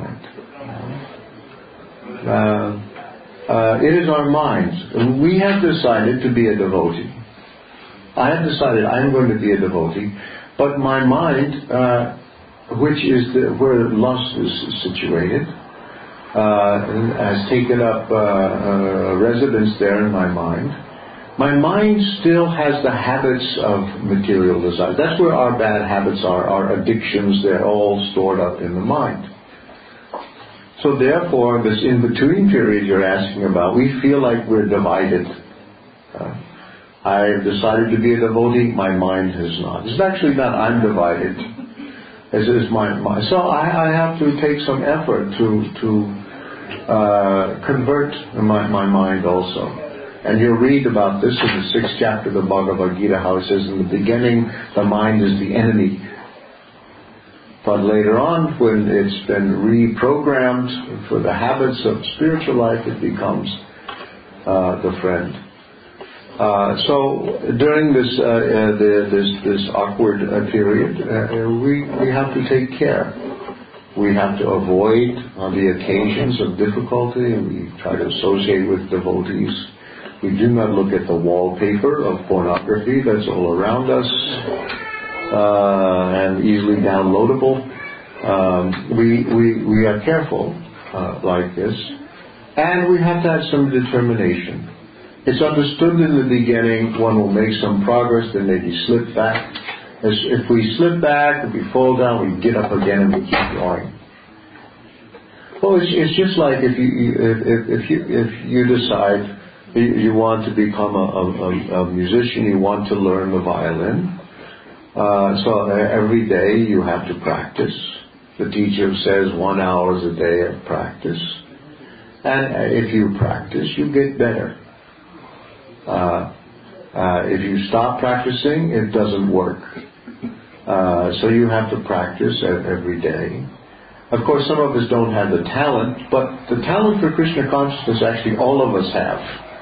it. It is our minds. We have decided to be a devotee. I have decided I'm going to be a devotee, but my mind, which is where lust is situated, has taken up residence there in my mind. My mind still has the habits of material desire. That's where our bad habits are, our addictions. They're all stored up in the mind. So therefore, this in-between period you're asking about, we feel like we're divided. I have decided to be a devotee, my mind has not. It's actually not I'm divided, as is my mind. So I have to take some effort to convert my mind also. And you'll read about this in the 6th chapter of the Bhagavad Gita, how it says in the beginning, the mind is the enemy. But later on, when it's been reprogrammed for the habits of spiritual life, it becomes the friend. So during this awkward period, we have to take care. We have to avoid the occasions of difficulty. We try to associate with devotees. We do not look at the wallpaper of pornography that's all around us and easily downloadable. We are careful like this, and we have to have some determination. It's understood in the beginning one will make some progress, then maybe slip back. If we slip back, if we fall down, we get up again and we keep going. Well, it's just like if you decide you want to become a musician, you want to learn the violin. So every day you have to practice. The teacher says 1 hour a day of practice. And if you practice, you get better. If you stop practicing, it doesn't work. So you have to practice every day. Of course, some of us don't have the talent, but the talent for Krishna consciousness actually all of us have.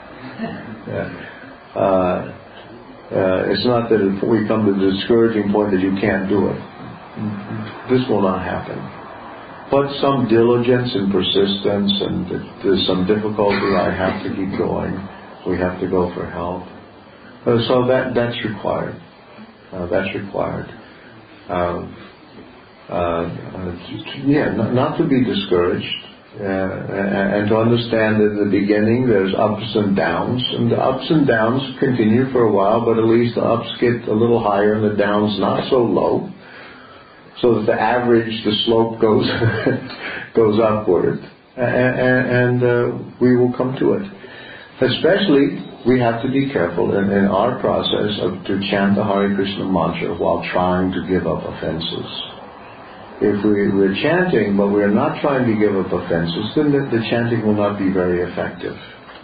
It's not that if we come to the discouraging point that you can't do it. This will not happen. But some diligence and persistence, and there's some difficulty, I have to keep going. We have to go for help. So that's required. That's required. Not to be discouraged, and to understand that in the beginning there's ups and downs, and the ups and downs continue for a while, but at least the ups get a little higher and the downs not so low, so that the average, the slope goes goes upward, and we will come to it. Especially, we have to be careful in our process to chant the Hare Krishna mantra while trying to give up offenses. If we're chanting, but we're not trying to give up offenses, then the chanting will not be very effective.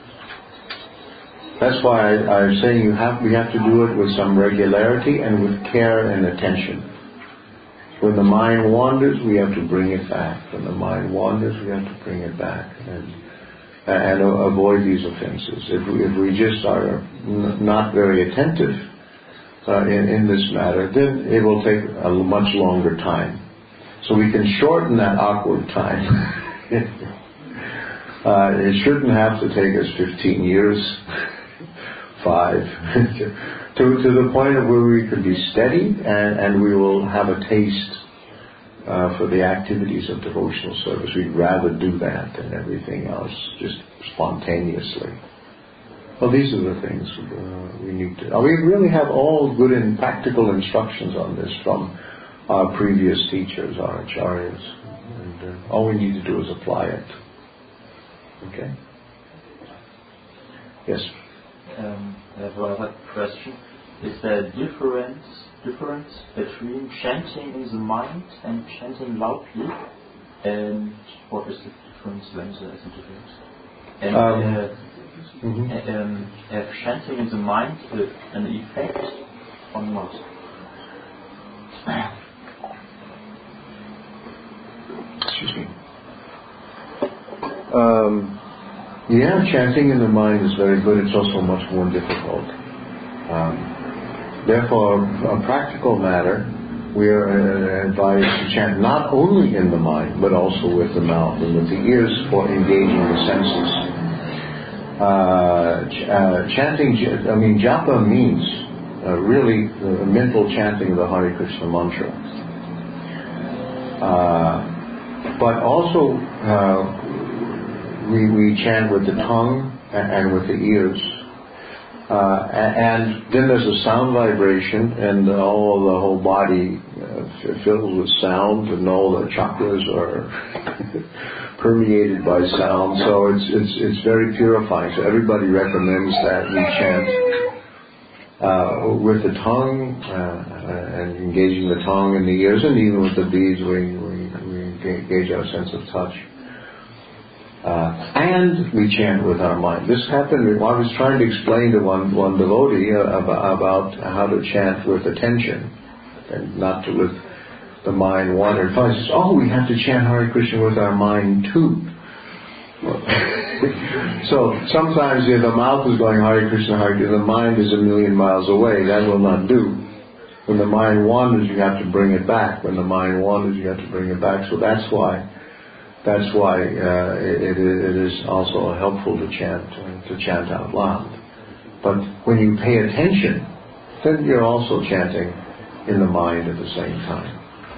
That's why I'm saying we have to do it with some regularity and with care and attention. When the mind wanders, we have to bring it back. When the mind wanders, we have to bring it back and avoid these offenses. If we just are not very attentive in this matter, then it will take a much longer time. So we can shorten that awkward time. It shouldn't have to take us 15 years, 5, to the point of where we can be steady and we will have a taste for the activities of devotional service. We'd rather do that than everything else, just spontaneously. Well, these are the things we need to... We really have all good and practical instructions on this from our previous teachers, our acharyas, and all we need to do is apply it. Okay? Yes? I have another question. Is there a difference between chanting in the mind and chanting loudly? And what is the difference when there is a difference? And have chanting in the mind an effect or not? Excuse me. Chanting in the mind is very good. It's also much more difficult. Therefore, a practical matter, we are advised to chant not only in the mind, but also with the mouth and with the ears for engaging the senses. Japa means really mental chanting of the Hare Krishna mantra. But also, we chant with the tongue and with the ears. And then there's a sound vibration, and the whole body filled with sound, and all the chakras are permeated by sound. So it's very purifying. So everybody recommends that we chant with the tongue and engaging the tongue and the ears, and even with the beads we engage our sense of touch. And we chant with our mind. This happened. I was trying to explain to one devotee about how to chant with attention and not with the mind wanders. If I say, oh, we have to chant Hare Krishna with our mind too. So sometimes the mouth is going Hare Krishna, Hare Krishna, the mind is a million miles away. That will not do. When the mind wanders, you have to bring it back. When the mind wanders, you have to bring it back. So that's why it is also helpful to chant out loud. But when you pay attention, then you're also chanting in the mind at the same time.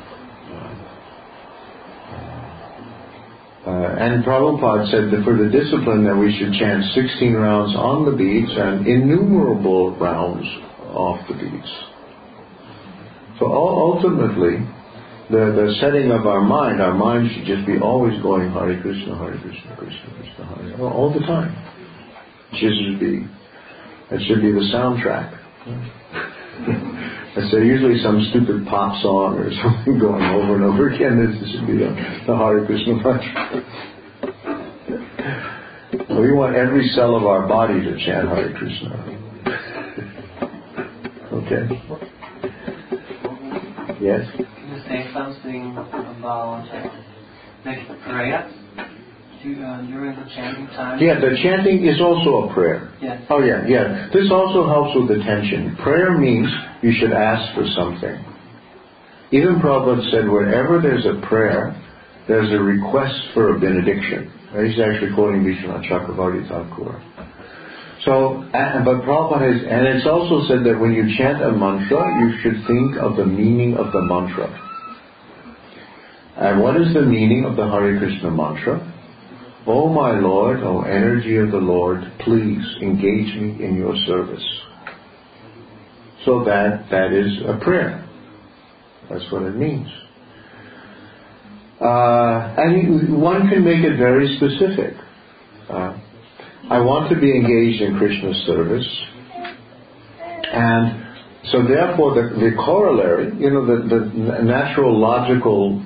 And Prabhupada said that for the discipline that we should chant 16 rounds on the beads and innumerable rounds off the beads. So ultimately, the setting of our mind should just be always going Hare Krishna, Hare Krishna, Krishna Krishna, Hare all the time. It should be the soundtrack. There's usually some stupid pop song or something going over and over again. This should be the Hare Krishna mantra. We want every cell of our body to chant Hare Krishna. Okay? Yes? Can you say something about like prayer during the chanting time? Yeah, the chanting is also a prayer. Yes. Oh yeah. This also helps with attention. Prayer means you should ask for something. Even Prabhupada said wherever there's a prayer, there's a request for a benediction. He's actually quoting Vishwanath Chakravarti Thakur. So, but Prabhupada has, and it's also said that when you chant a mantra, you should think of the meaning of the mantra. And what is the meaning of the Hare Krishna mantra? O my Lord, O energy of the Lord, please engage me in your service. So that is a prayer. That's what it means. And one can make it very specific. I want to be engaged in Krishna's service. And so therefore the corollary, the natural logical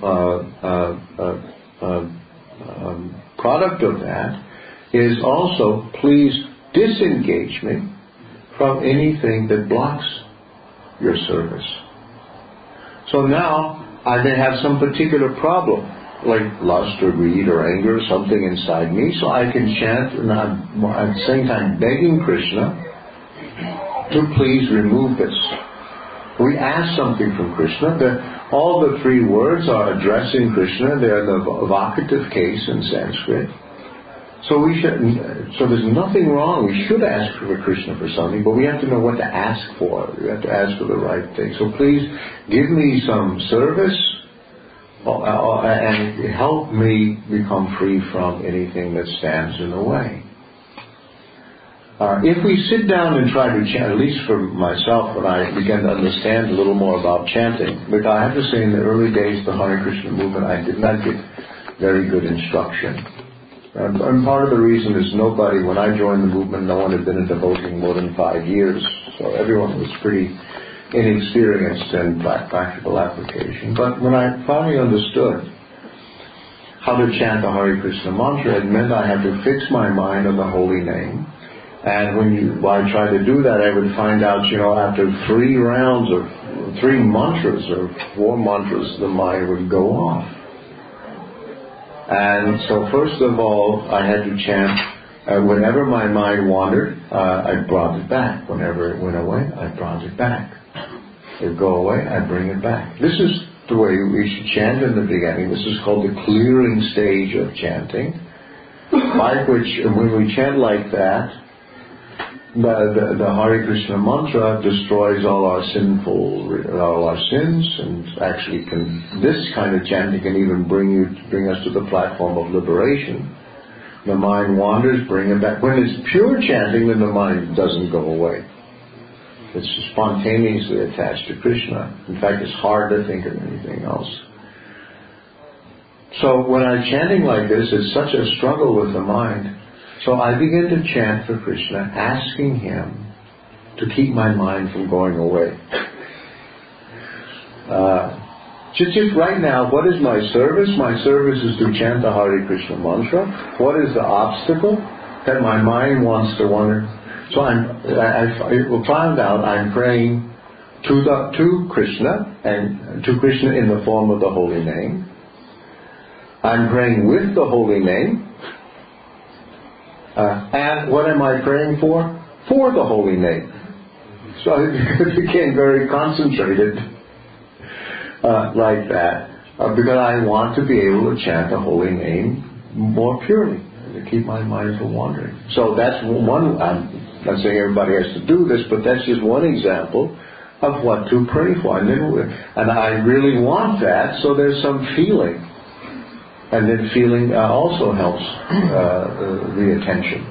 product of that is also please disengage me from anything that blocks your service. So now I may have some particular problem, like lust or greed or anger or something inside me, so I can chant and I'm at the same time begging Krishna to please remove this. We ask something from Krishna. All the three words are addressing Krishna. They are the vocative case in Sanskrit. So there's nothing wrong. We should ask for Krishna for something, but we have to know what to ask for. We have to ask for the right thing. So please give me some service and help me become free from anything that stands in the way. If we sit down and try to chant, at least for myself, when I began to understand a little more about chanting, because I have to say in the early days of the Hare Krishna movement, I did not get very good instruction. And part of the reason is when I joined the movement, no one had been in devoting more than 5 years. So everyone was pretty inexperienced in practical application. But when I finally understood how to chant the Hare Krishna mantra, it meant I had to fix my mind on the holy name. And when I tried to do that, I would find out, after 3 rounds or 3 mantras or 4 mantras, the mind would go off. And so first of all, I had to chant, whenever my mind wandered, I brought it back. Whenever it went away, I brought it back. It would go away, I bring it back. This is the way we should chant in the beginning. This is called the clearing stage of chanting, by which, when we chant like that, the Hare Krishna mantra destroys all our sins, and actually this kind of chanting can even bring us to the platform of liberation. The mind wanders, bring it back. When it's pure chanting, then the mind doesn't go away. It's spontaneously attached to Krishna. In fact, it's hard to think of anything else. So when I'm chanting like this, it's such a struggle with the mind. So I begin to chant for Krishna, asking him to keep my mind from going away. Just right now, what is my service? My service is to chant the Hare Krishna mantra. What is the obstacle? That my mind wants to wander. So I found out I'm praying to Krishna, and to Krishna in the form of the holy name. I'm praying with the holy name. And what am I praying for? For the holy name. So it became very concentrated like that. Because I want to be able to chant the holy name more purely, to keep my mind from wandering. So that's one, I'm not saying everybody has to do this, but that's just one example of what to pray for. And I really want that, so there's some feeling. And then feeling also helps the attention.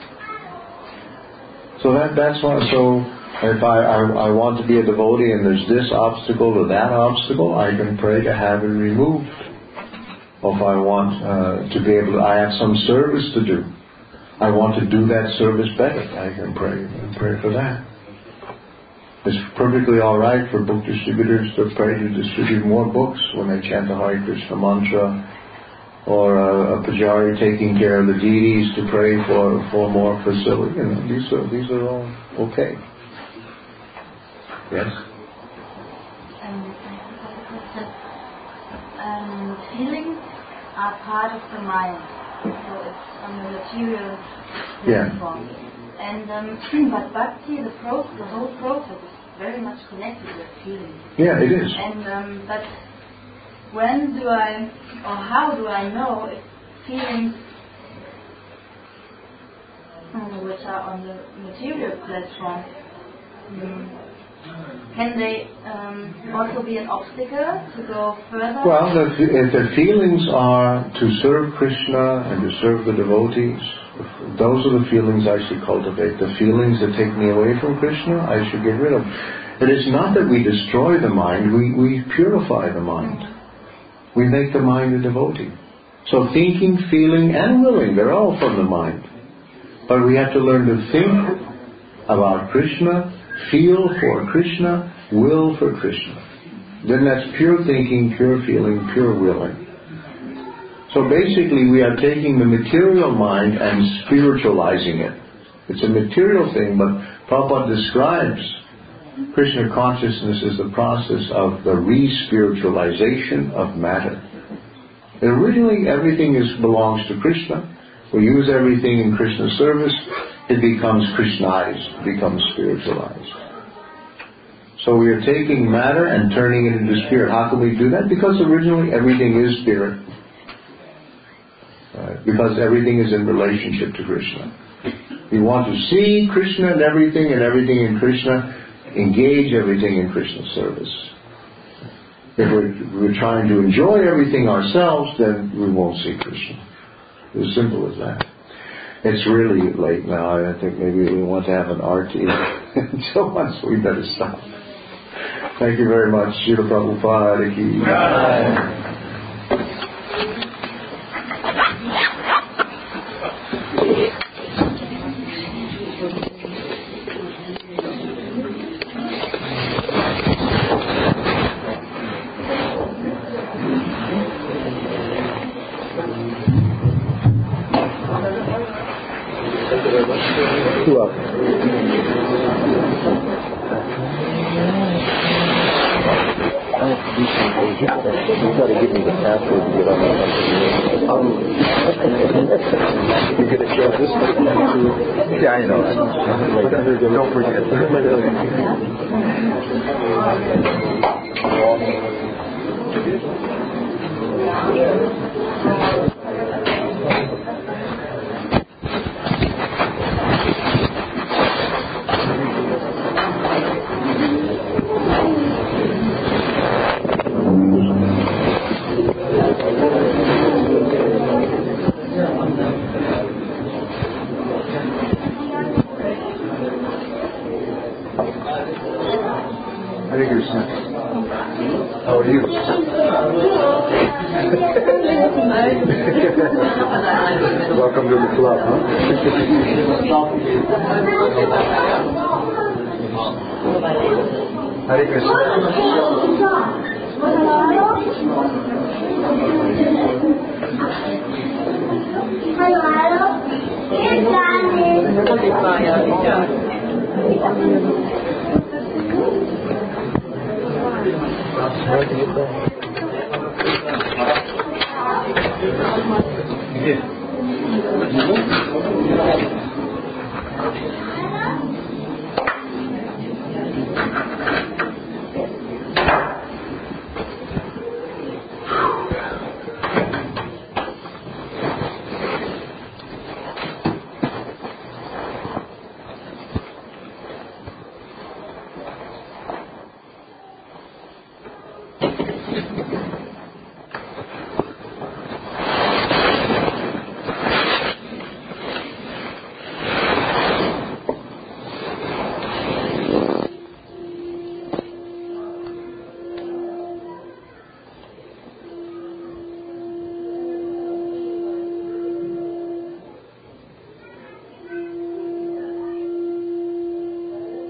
So that's why, so if I want to be a devotee and there's this obstacle or that obstacle, I can pray to have it removed. Or if I want to be able to, I have some service to do. I want to do that service better. I can pray for that. It's perfectly alright for book distributors to pray to distribute more books when they chant the Hare Krishna mantra, or a pujari taking care of the deities to pray for more facility. These are all okay. Yes? Feelings are part of the mind, so it's on the material form. And but bhakti, the whole process is very much connected with feelings. Yeah, it is. And but when do I, or how do I know if feelings which are on the material platform, can they also be an obstacle to go further? Well, if the feelings are to serve Krishna and to serve the devotees, those are the feelings I should cultivate. The feelings that take me away from Krishna, I should get rid of. It is not that we destroy the mind, we purify the mind. We make the mind a devotee. So thinking, feeling, and willing, they're all from the mind. But we have to learn to think about Krishna, feel for Krishna, will for Krishna. Then that's pure thinking, pure feeling, pure willing. So basically we are taking the material mind and spiritualizing it. It's a material thing, but Prabhupada describes Krishna consciousness is the process of the re-spiritualization of matter. Originally everything belongs to Krishna. We use everything in Krishna's service. It becomes Krishnized, becomes spiritualized. So we are taking matter and turning it into spirit. How can we do that? Because originally everything is spirit. Because everything is in relationship to Krishna. We want to see Krishna and everything in Krishna, engage everything in Krishna's service. If we're trying to enjoy everything ourselves, then we won't see Krishna. As simple as that. It's really late now. I think maybe we want to have an arti. So much we better stop. Thank you very much. Srila Prabhupada ki jai. Don't forget. How are you? Welcome to the club, huh? Hare Krishna.